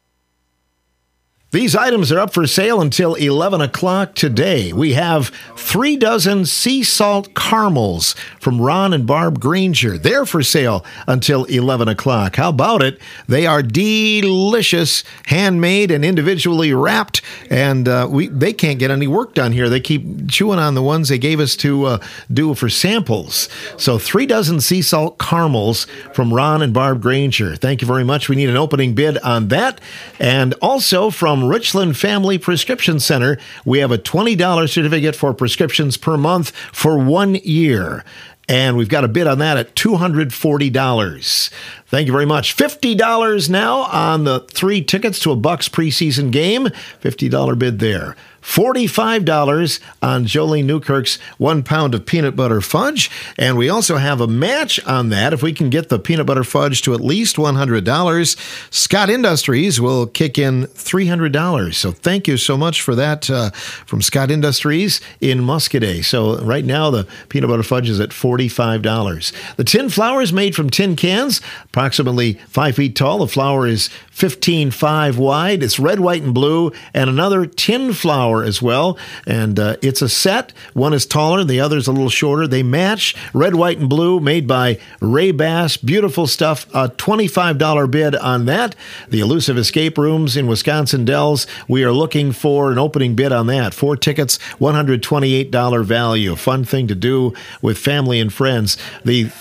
Speaker 5: These items are up for sale until eleven o'clock today. We have three dozen sea salt caramels from Ron and Barb Granger. They're for sale until eleven o'clock. How about it? They are delicious, handmade and individually wrapped, and uh, we they can't get any work done here. They keep chewing on the ones they gave us to uh, do for samples. So three dozen sea salt caramels from Ron and Barb Granger. Thank you very much. We need an opening bid on that. And also from Richland Family Prescription Center, we have a twenty dollars certificate for prescriptions per month for one year. And we've got a bid on that at two hundred forty dollars. Thank you very much. fifty dollars now on the three tickets to a Bucks preseason game. fifty dollars bid there. forty-five dollars on Jolie Newkirk's one pound of peanut butter fudge. And we also have a match on that. If we can get the peanut butter fudge to at least one hundred dollars, Scott Industries will kick in three hundred dollars. So thank you so much for that uh, from Scott Industries in Muscadet. So right now the peanut butter fudge is at forty-five dollars. The tin flour is made from tin cans, approximately five feet tall. The flour is fifteen five wide. It's red, white, and blue, and another tin flour as well, and uh, it's a set. One is taller, the other is a little shorter. They match. Red, white, and blue, made by Ray Bass. Beautiful stuff. A twenty-five dollars bid on that. The Elusive Escape Rooms in Wisconsin Dells, we are looking for an opening bid on that. Four tickets, one hundred twenty-eight dollars value. A fun thing to do with family and friends. The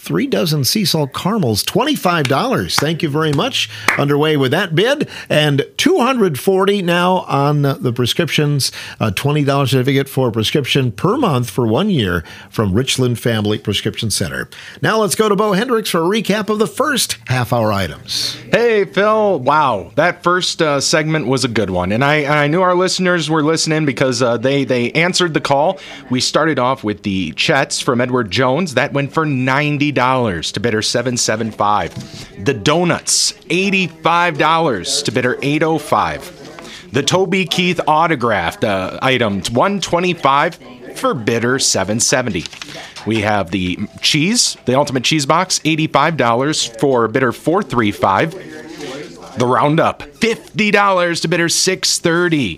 Speaker 5: three dozen sea salt caramels, twenty-five dollars. Thank you very much. Underway with that bid. And two hundred forty dollars now on the prescriptions, a twenty dollars certificate for a prescription per month for one year from Richland Family Prescription Center. Now let's go to Bo Hendricks for a recap of the first half-hour items.
Speaker 14: Hey, Phil. Wow, that first uh, segment was a good one. And I, I knew our listeners were listening because uh, they, they answered the call. We started off with the Chet's from Edward Jones. That went for ninety dollars to bidder seven seventy-five. The Donuts, eighty-five dollars to bidder eight oh five. The Toby Keith autographed uh, item, one twenty-five for bidder seven seventy. We have the cheese, the Ultimate Cheese Box, eighty-five dollars for bidder four thirty-five. The Roundup, fifty dollars to bidder six thirty.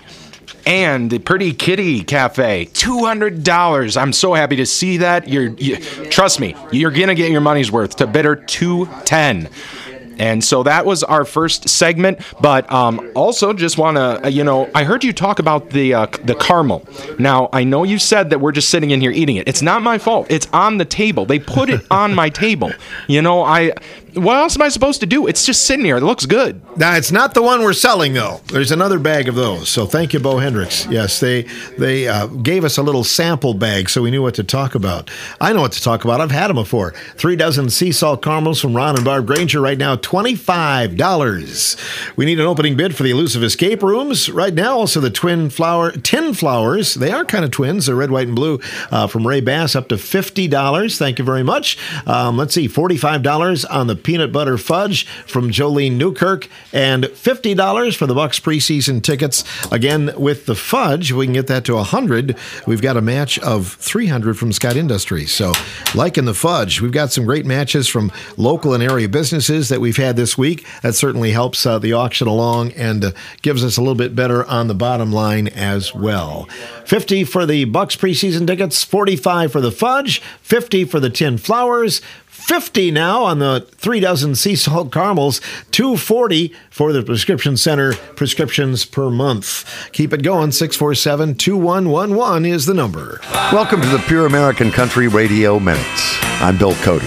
Speaker 14: And the Pretty Kitty Cafe, two hundred dollars. I'm so happy to see that. You're, you, trust me, you're going to get your money's worth to bidder two ten. And so that was our first segment, but um, also just want to, uh, you know, I heard you talk about the uh, the caramel. Now, I know you said that we're just sitting in here eating it. It's not my fault. It's on the table. They put it on my table. You know, I... What else am I supposed to do? It's just sitting here. It looks good.
Speaker 5: Now, it's not the one we're selling, though. There's another bag of those. So thank you, Bo Hendricks. Yes, they they uh, gave us a little sample bag so we knew what to talk about. I know what to talk about. I've had them before. Three dozen sea salt caramels from Ron and Barb Granger right now, twenty-five dollars. We need an opening bid for the elusive escape rooms. Right now, also the twin flower, tin flowers. They are kind of twins. They're red, white, and blue uh, from Ray Bass up to fifty dollars. Thank you very much. Um, let's see, forty-five dollars on the peanut butter fudge from Jolene Newkirk, and fifty dollars for the Bucks preseason tickets. Again, with the fudge, we can get that to one hundred dollars. We've got a match of three hundred dollars from Scott Industries. So, like in the fudge, we've got some great matches from local and area businesses that we've had this week. That certainly helps uh, the auction along and uh, gives us a little bit better on the bottom line as well. fifty dollars for the Bucks preseason tickets, forty-five dollars for the fudge, fifty dollars for the tin flowers, fifty now on the three dozen sea salt caramels, two forty for the prescription center prescriptions per month. Keep it going. six four seven, two one one one is the number.
Speaker 17: Welcome to the Pure American Country Radio Minutes. I'm Bill Cody.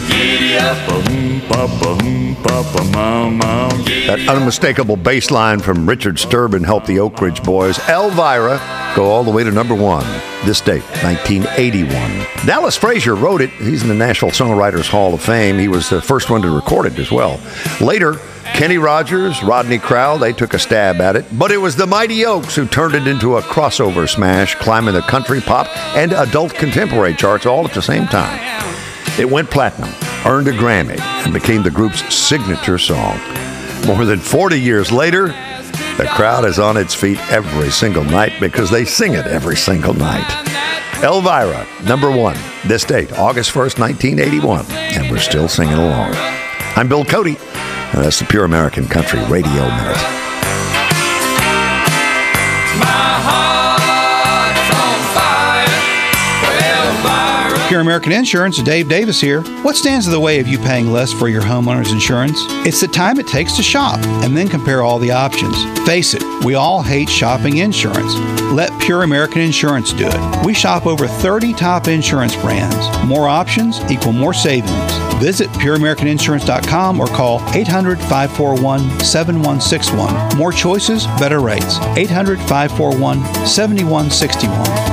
Speaker 17: That unmistakable bass line from Richard Sturban helped the Oak Ridge Boys, Elvira, go all the way to number one. This date, nineteen eighty-one. Dallas Frazier wrote it. He's in the National Songwriters Hall of Fame. He was the first one to record it as well. Later, Kenny Rogers, Rodney Crowell, they took a stab at it. But it was the Mighty Oaks who turned it into a crossover smash, climbing the country, pop, and adult contemporary charts all at the same time. It went platinum, earned a Grammy, and became the group's signature song. More than forty years later, the crowd is on its feet every single night because they sing it every single night. Elvira, number one, this date, August first, nineteen eighty-one, and we're still singing along. I'm Bill Cody, and that's the Pure American Country Radio Minute.
Speaker 18: Pure American Insurance, Dave Davis here. What stands in the way of you paying less for your homeowner's insurance? It's the time it takes to shop and then compare all the options. Face it, we all hate shopping insurance. Let Pure American Insurance do it. We shop over thirty top insurance brands. More options equal more savings. Visit pure american insurance dot com or call eight hundred, five four one, seven one six one. More choices, better rates. eight hundred, five four one, seven one six one.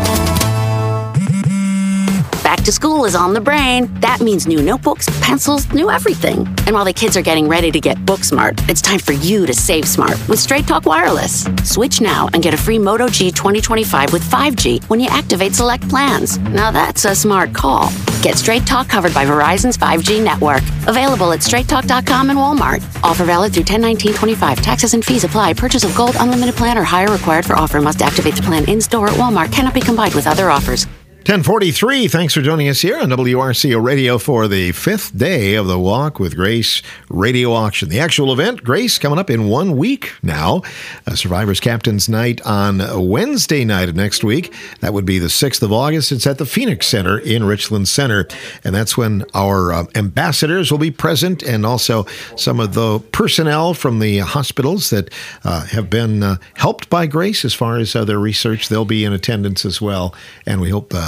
Speaker 19: Back to school is on the brain. That means new notebooks, pencils, new everything. And while the kids are getting ready to get book smart, it's time for you to save smart with Straight Talk Wireless. Switch now and get a free Moto G twenty twenty-five with five G when you activate select plans. Now that's a smart call. Get Straight Talk covered by Verizon's five G network. Available at straight talk dot com and Walmart. Offer valid through ten nineteen twenty-five. Taxes and fees apply. Purchase of Gold Unlimited plan or higher required for offer. Must activate the plan in-store at Walmart. Cannot be combined with other offers.
Speaker 5: ten forty-three, thanks for joining us here on W R C O Radio for the fifth day of the Walk with Grace radio auction. The actual event, Grace, coming up in one week now. A Survivors Captain's Night on Wednesday night of next week. That would be the sixth of August. It's at the Phoenix Center in Richland Center. And that's when our uh, ambassadors will be present and also some of the personnel from the hospitals that uh, have been uh, helped by Grace as far as uh, their research. They'll be in attendance as well. And we hope uh,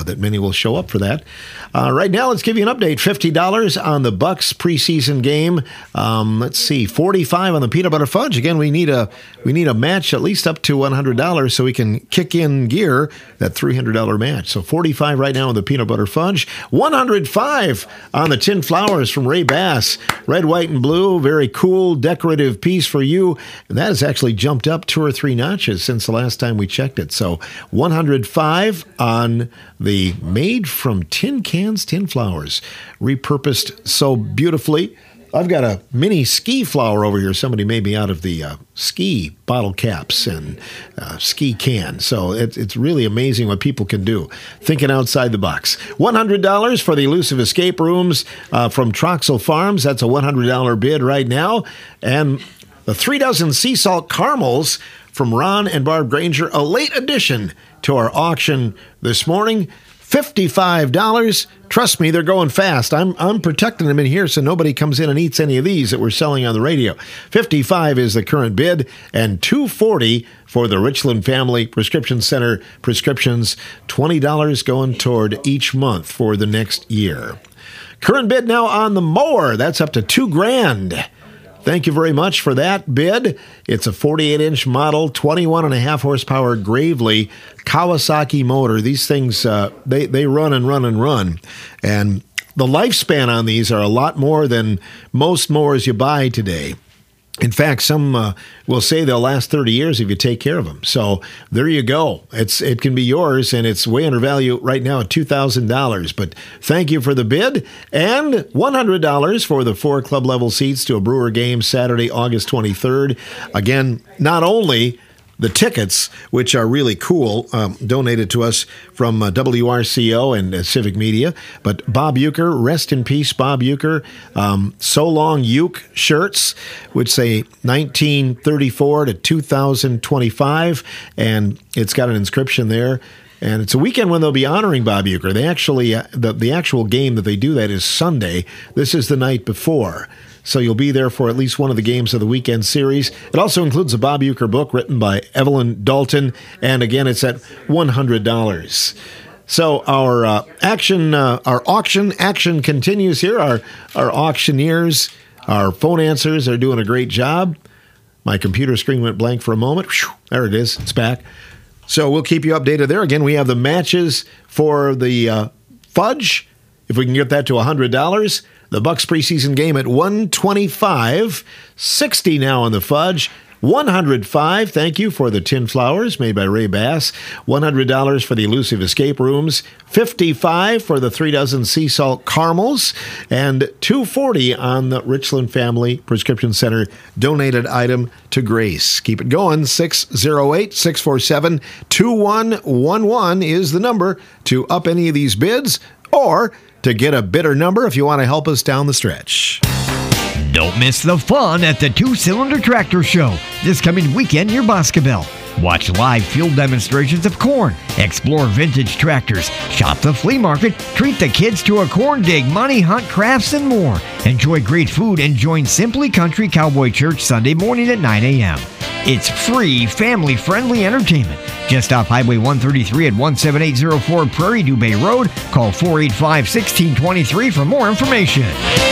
Speaker 5: that many will show up for that. Uh, right now, let's give you an update. fifty dollars on the Bucks preseason game. Um, let's see, forty-five on the peanut butter fudge. Again, we need a we need a match at least up to one hundred dollars so we can kick in gear that three hundred dollars match. So forty-five right now on the peanut butter fudge. one hundred five on the tin flowers from Ray Bass. Red, white, and blue. Very cool, decorative piece for you. And that has actually jumped up two or three notches since the last time we checked it. So one hundred five on the made from tin cans, tin flowers. Repurposed so beautifully. I've got a mini ski flower over here. Somebody made me out of the uh, ski bottle caps and uh, ski can. So it, it's really amazing what people can do. Thinking outside the box. one hundred dollars for the elusive escape rooms uh, from Troxel Farms. That's a one hundred dollars bid right now. And the three dozen sea salt caramels from Ron and Barb Granger, a late addition to our auction this morning. fifty-five dollars. Trust me, they're going fast. I'm I'm protecting them in here so nobody comes in and eats any of these that we're selling on the radio. fifty-five dollars is the current bid, and two hundred forty dollars for the Richland Family Prescription Center prescriptions. twenty dollars going toward each month for the next year. Current bid now on the mower. That's up to two grand. Thank you very much for that bid. It's a forty-eight inch model, twenty-one and a half horsepower Gravely Kawasaki motor. These things, uh, they, they run and run and run. And the lifespan on these are a lot more than most mowers you buy today. In fact, some uh, will say they'll last thirty years if you take care of them. So there you go. It's It can be yours, and it's way under value right now at two thousand dollars. But thank you for the bid. And one hundred dollars for the four club-level seats to a Brewer game Saturday, August twenty-third. Again, not only the tickets, which are really cool, um, donated to us from uh, W R C O and uh, Civic Media. But Bob Uecker, rest in peace, Bob Uecker. Um, So Long Uke shirts, which say nineteen thirty-four to two thousand twenty-five, and it's got an inscription there. And it's a weekend when they'll be honoring Bob Uecker. They actually, uh, the, the actual game that they do that is Sunday. This is the night before. So you'll be there for at least one of the games of the weekend series. It also includes a Bob Uecker book written by Evelyn Dalton. And again, it's at one hundred dollars. So our uh, action, uh, our auction action continues here. Our, our auctioneers, our phone answers are doing a great job. My computer screen went blank for a moment. Whew, there it is. It's back. So we'll keep you updated there. Again, we have the matches for the uh, fudge. If we can get that to one hundred dollars. The Bucks preseason game at one twenty-five, sixty now on the fudge, one hundred five. Thank you for the tin flowers made by Ray Bass. one hundred dollars for the elusive escape rooms, fifty-five for the three dozen sea salt caramels, and two hundred forty on the Richland Family Prescription Center donated item to Grace. Keep it going. six oh eight, six four seven, two one one one is the number to up any of these bids, or to get a bidder number if you want to help us down the stretch.
Speaker 12: Don't miss the fun at the Two-Cylinder Tractor Show this coming weekend near Boscobel. Watch live field demonstrations of corn, explore vintage tractors, shop the flea market, treat the kids to a corn dig, money hunt, crafts, and more. Enjoy great food and join Simply Country Cowboy Church Sunday morning at nine a.m. It's free, family-friendly entertainment. Just off Highway one thirty-three at one seven eight zero four Prairie du Bay Road. Call four eight five, one six two three for more information.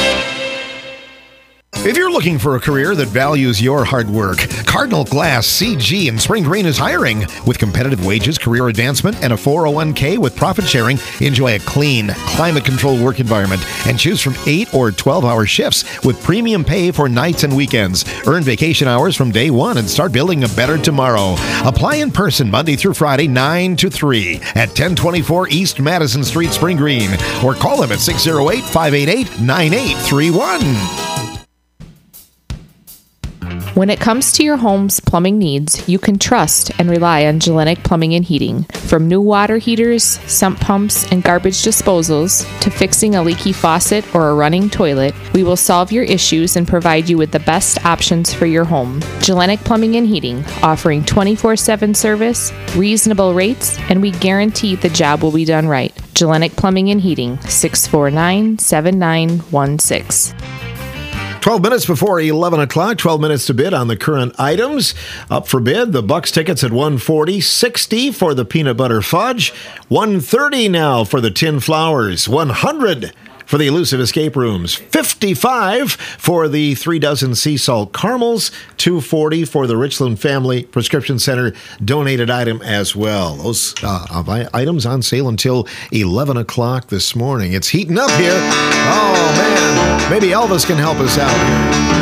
Speaker 5: If you're looking for a career that values your hard work, Cardinal Glass C G in Spring Green is hiring. With competitive wages, career advancement, and a four oh one k with profit sharing, enjoy a clean, climate-controlled work environment and choose from eight or twelve-hour shifts with premium pay for nights and weekends. Earn vacation hours from day one and start building a better tomorrow. Apply in person Monday through Friday, nine to three at ten twenty-four East Madison Street, Spring Green, or call them at six oh eight, five eight eight, nine eight three one.
Speaker 20: When it comes to your home's plumbing needs, you can trust and rely on Gellenic Plumbing and Heating. From new water heaters, sump pumps, and garbage disposals, to fixing a leaky faucet or a running toilet, we will solve your issues and provide you with the best options for your home. Gellenic Plumbing and Heating, offering twenty-four seven service, reasonable rates, and we guarantee the job will be done right. Gellenic Plumbing and Heating, six four nine, seven nine one six.
Speaker 5: twelve minutes before eleven o'clock, twelve minutes to bid on the current items. Up for bid, the Bucks tickets at one forty, sixty for the peanut butter fudge, one thirty now for the tin flowers, one hundred for the elusive escape rooms, fifty-five for the three dozen sea salt caramels, two forty for the Richland Family Prescription Center donated item as well. Those uh, items on sale until eleven o'clock this morning. It's heating up here. Oh, man. Maybe Elvis can help us out here.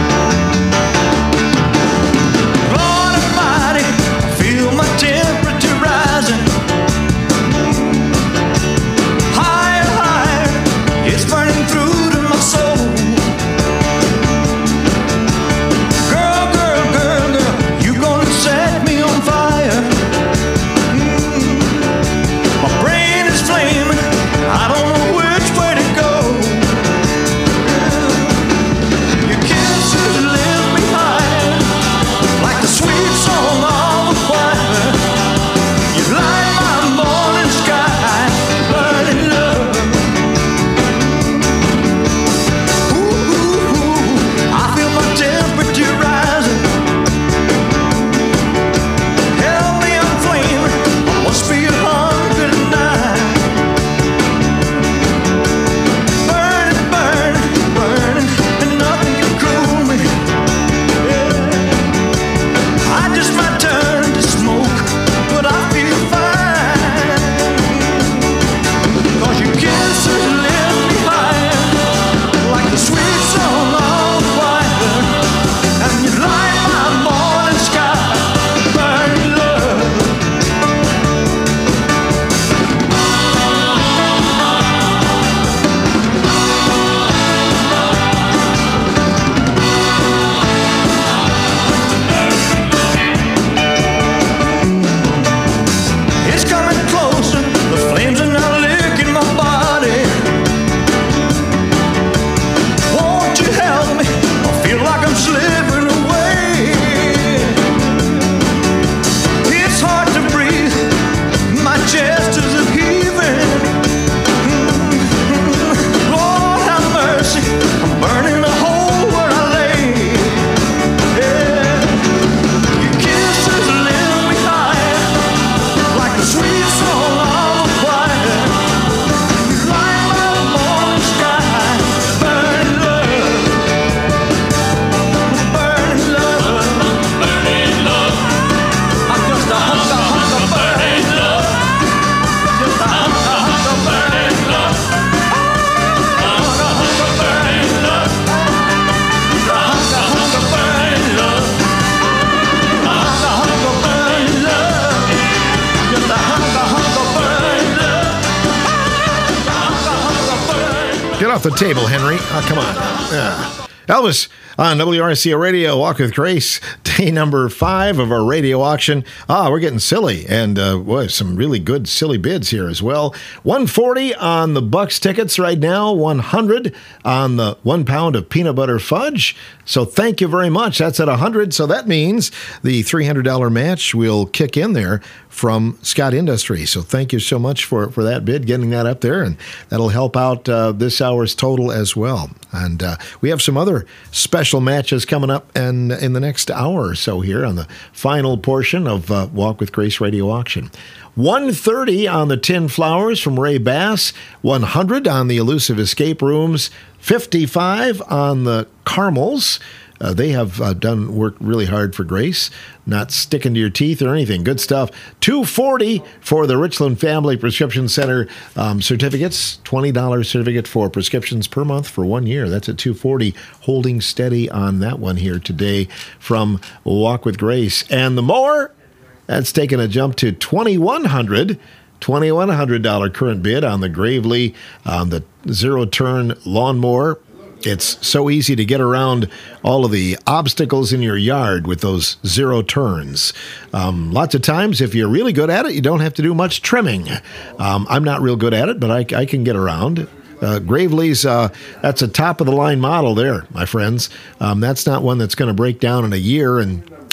Speaker 5: Get off the table, Henry. Oh, come on. Yeah. Elvis on W R C O Radio, Walk with Grace, day number five of our radio auction. Ah, we're getting silly, and uh, boy, some really good silly bids here as well. one forty on the Bucks tickets right now, one hundred on the one pound of peanut butter fudge. So thank you very much. That's at one hundred, so that means the three hundred dollars match will kick in there from Scott Industries. So thank you so much for, for that bid, getting that up there, and that'll help out uh, this hour's total as well. And uh, we have some other special matches coming up in, in the next hour or so here on the final portion of uh, Walk with Grace Radio Auction. one thirty on the tin flowers from Ray Bass, one hundred on the elusive escape rooms, fifty-five on the caramels. Uh, they have uh, done work really hard for Grace, not sticking to your teeth or anything. Good stuff. two forty for the Richland Family Prescription Center um, certificates, twenty dollars certificate for prescriptions per month for one year. That's at two forty, holding steady on that one here today from Walk with Grace. And the mower, that's taking a jump to twenty-one hundred dollars. twenty-one hundred dollars current bid on the Gravely, on the zero-turn lawnmower. It's so easy to get around all of the obstacles in your yard with those zero turns. Um, lots of times, if you're really good at it, you don't have to do much trimming. Um, I'm not real good at it, but I, I can get around. Uh, Gravely's, uh, that's a top-of-the-line model there, my friends. Um, that's not one that's going to break down in a year and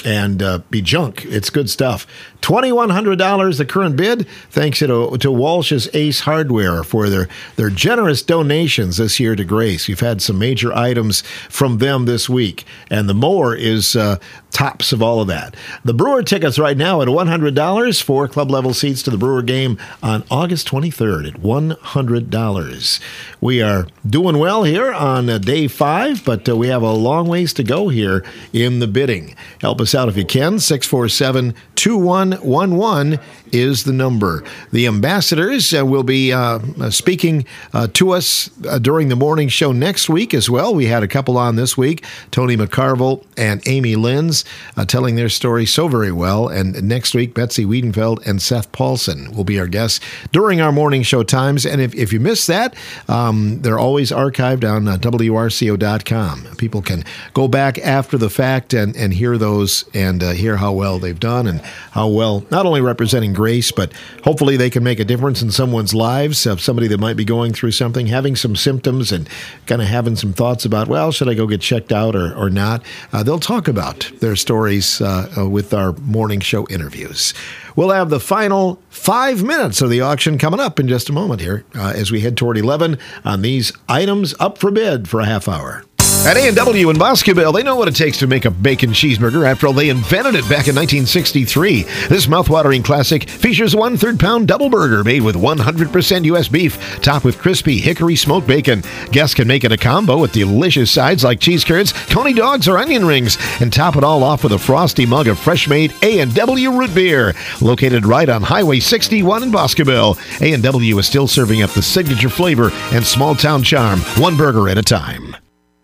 Speaker 5: and uh, be junk. It's good stuff. twenty-one hundred dollars the current bid, thanks to, to Walsh's Ace Hardware for their, their generous donations this year to Grace. We've had some major items from them this week, and the mower is uh, tops of all of that. The Brewer tickets right now at one hundred dollars for club-level seats to the Brewer game on August twenty-third at one hundred dollars. We are doing well here on uh, day five, but uh, we have a long ways to go here in the bidding. Help us out if you can. six four seven, two one one one is the number. The ambassadors uh, will be uh, speaking uh, to us uh, during the morning show next week as well. We had a couple on this week, Tony McCarville and Amy Lenz, uh, telling their story so very well. And next week, Betsy Wiedenfeld and Seth Paulson will be our guests during our morning show times. And if, if you missed that, um, they're always archived on uh, W R C O dot com. People can go back after the fact and, and hear those and uh, hear how well they've done and how well, not only representing Grace, but hopefully they can make a difference in someone's lives, of somebody that might be going through something, having some symptoms and kind of having some thoughts about, well, should I go get checked out or, or not? Uh, they'll talk about their stories uh, uh, with our morning show interviews. We'll have the final five minutes of the auction coming up in just a moment here uh, as we head toward eleven on these items up for bid for a half hour. At A and W in Boscobel, they know what it takes to make a bacon cheeseburger. After all, they invented it back in nineteen sixty-three. This mouthwatering classic features a one-third pound double burger made with one hundred percent U S beef, topped with crispy hickory smoked bacon. Guests can make it a combo with delicious sides like cheese curds, coney dogs, or onion rings, and top it all off with a frosty mug of fresh-made A and W root beer. Located right on Highway sixty-one in Boscobel, A and W is still serving up the signature flavor and small-town charm, one burger at a time.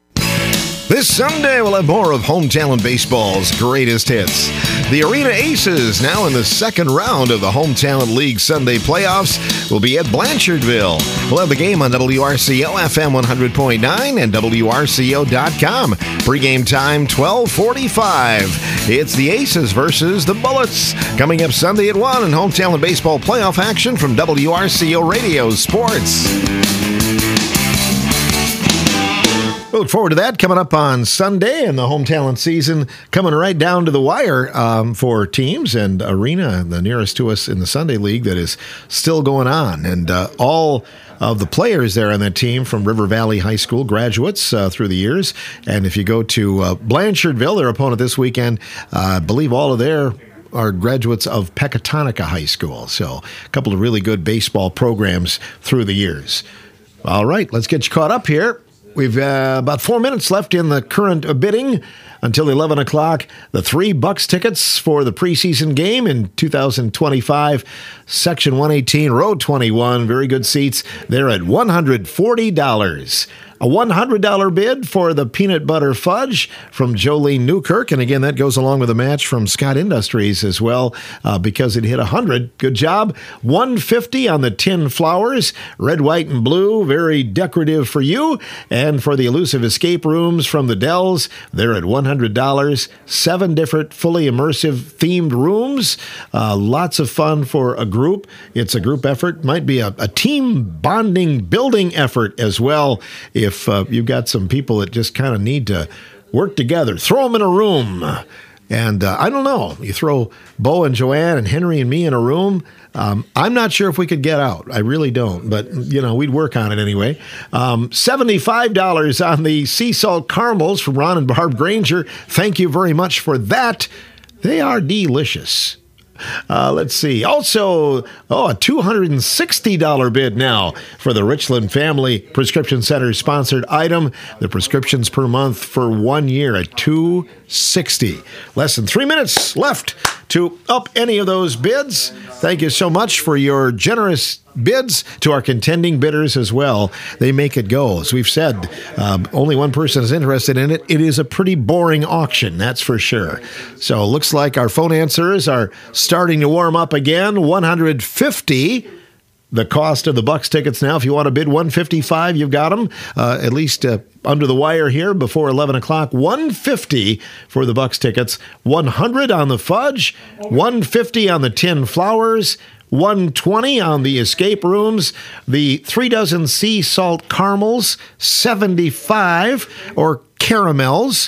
Speaker 5: This Sunday, we'll have more of Home Talent Baseball's greatest hits. The Arena Aces, now in the second round of the Home Talent League Sunday playoffs, will be at Blanchardville. We'll have the game on W R C O F M one hundred point nine and W R C O dot com. Pre-game time, twelve forty-five. It's the Aces versus the Bullets. Coming up Sunday at one in Home Talent Baseball playoff action from W R C O Radio Sports. We look forward to that coming up on Sunday, and the Home Talent season coming right down to the wire um, for teams, and Arena, the nearest to us in the Sunday League, that is still going on. And uh, all of the players there on that team from River Valley High School, graduates uh, through the years. And if you go to uh, Blanchardville, their opponent this weekend, uh, I believe all of their are graduates of Pecatonica High School. So a couple of really good baseball programs through the years. All right, let's get you caught up here. We've uh, about four minutes left in the current bidding until eleven o'clock. The three Bucks tickets for the preseason game in two thousand twenty-five, Section one eighteen, Row twenty-one. Very good seats. They're at one hundred forty dollars. A one hundred dollars bid for the peanut butter fudge from Jolene Newkirk. And again, that goes along with a match from Scott Industries as well uh, because it hit one hundred. Good job. one hundred fifty dollars on the tin flowers, red, white, and blue. Very decorative for you. And for the elusive escape rooms from the Dells, they're at one hundred dollars. Seven different fully immersive themed rooms. Uh, lots of fun for a group. It's a group effort. Might be a, a team bonding building effort as well. If If uh, you've got some people that just kind of need to work together, throw them in a room. And uh, I don't know, you throw Bo and Joanne and Henry and me in a room, um, I'm not sure if we could get out. I really don't. But, you know, we'd work on it anyway. Um, seventy-five dollars on the sea salt caramels from Ron and Barb Granger. Thank you very much for that. They are delicious. Uh, let's see. Also, oh, a two hundred sixty dollars bid now for the Richland Family Prescription Center sponsored item. The prescriptions per month for one year at two hundred sixty dollars. Less than three minutes left to up any of those bids. Thank you so much for your generous bids to our contending bidders as well. They make it go. As we've said, uh, only one person is interested in it. It is a pretty boring auction, that's for sure. So it looks like our phone answers are starting to warm up again. one hundred fifty dollars. The cost of the Bucks tickets now. If you want to bid one hundred fifty-five dollars, you've got them. Uh, at least uh, under the wire here before eleven o'clock. one hundred fifty dollars for the Bucks tickets. one hundred dollars on the fudge. one hundred fifty dollars on the tin flowers. one hundred twenty dollars on the escape rooms. The three dozen sea salt caramels. seventy-five dollars or caramels.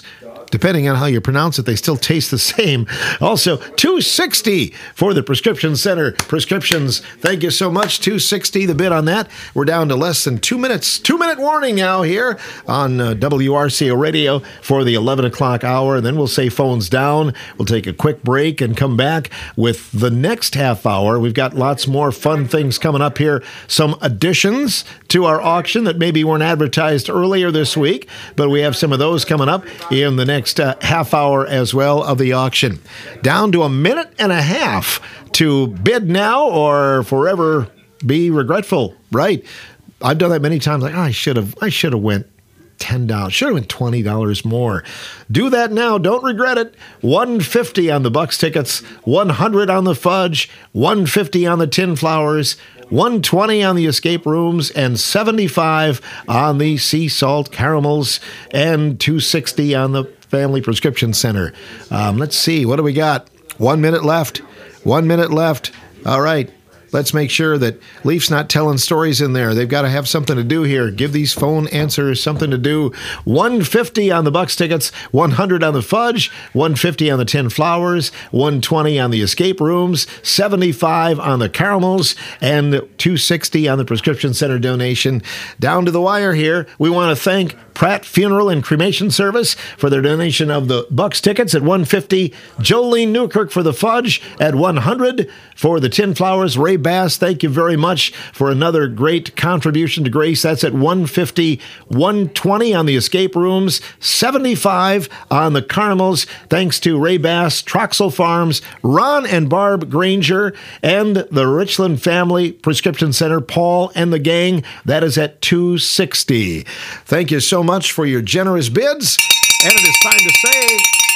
Speaker 5: depending on how you pronounce it, they still taste the same. Also, two sixty for the Prescription Center prescriptions. Thank you so much. two sixty the bid on that. We're down to less than two minutes. Two-minute warning now here on uh, W R C O Radio for the eleven o'clock hour, and then we'll say phones down. We'll take a quick break and come back with the next half hour. We've got lots more fun things coming up here. Some additions to our auction that maybe weren't advertised earlier this week, but we have some of those coming up in the next uh, half hour as well of the auction. Down to a minute and a half to bid now or forever be regretful. Right. I've done that many times. Like, oh, I should have, I should have went ten dollars. Should have went twenty dollars more. Do that now. Don't regret it. one fifty on the Bucks tickets, one hundred on the fudge, one fifty on the tin flowers, one twenty on the escape rooms, and seventy-five on the sea salt caramels, and two sixty on the Family Prescription Center. Um, let's see. What do we got? One minute left. One minute left. All right. Let's make sure that Leaf's not telling stories in there. They've got to have something to do here. Give these phone answers something to do. one fifty on the Bucks tickets, one hundred on the fudge, one fifty on the tin flowers, one twenty on the escape rooms, seventy-five on the caramels, and two sixty on the Prescription Center donation. Down to the wire here. We want to thank Pratt Funeral and Cremation Service for their donation of the Bucks tickets at one fifty. Jolene Newkirk for the fudge at one hundred. For the tin flowers, Ray Bass, thank you very much for another great contribution to Grace. That's at one fifty. one twenty on the escape rooms, seventy-five on the caramels. Thanks to Ray Bass, Troxel Farms, Ron and Barb Granger, and the Richland Family Prescription Center, Paul and the gang. That is at two sixty. Thank you so much for your generous bids. And it is time to say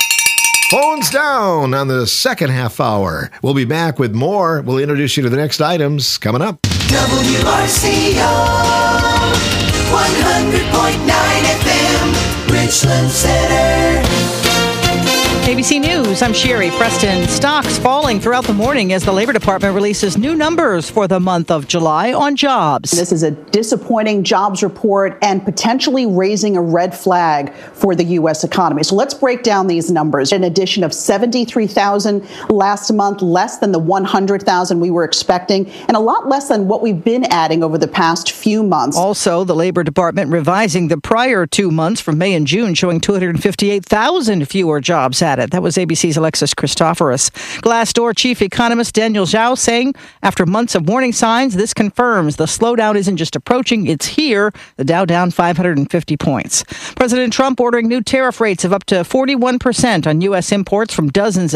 Speaker 5: phones down on the second half hour. We'll be back with more. We'll introduce you to the next items coming up.
Speaker 21: W R C O one hundred point nine F M, Richland Center.
Speaker 1: A B C News, I'm Sherry Preston. Stocks falling throughout the morning as the Labor Department releases new numbers for the month of July on jobs.
Speaker 22: This is a disappointing jobs report and potentially raising a red flag for the U S economy. So let's break down these numbers. An addition of seventy-three thousand last month, less than the one hundred thousand we were expecting, and a lot less than what we've been adding over the past few months.
Speaker 1: Also, the Labor Department revising the prior two months from May and June, showing two hundred fifty-eight thousand fewer jobs added. That was A B C's Alexis Christoforous. Glassdoor chief economist Daniel Zhao saying, after months of warning signs, this confirms the slowdown isn't just approaching, it's here. The Dow down five hundred fifty points. President Trump ordering new tariff rates of up to forty-one percent on U S imports from dozens of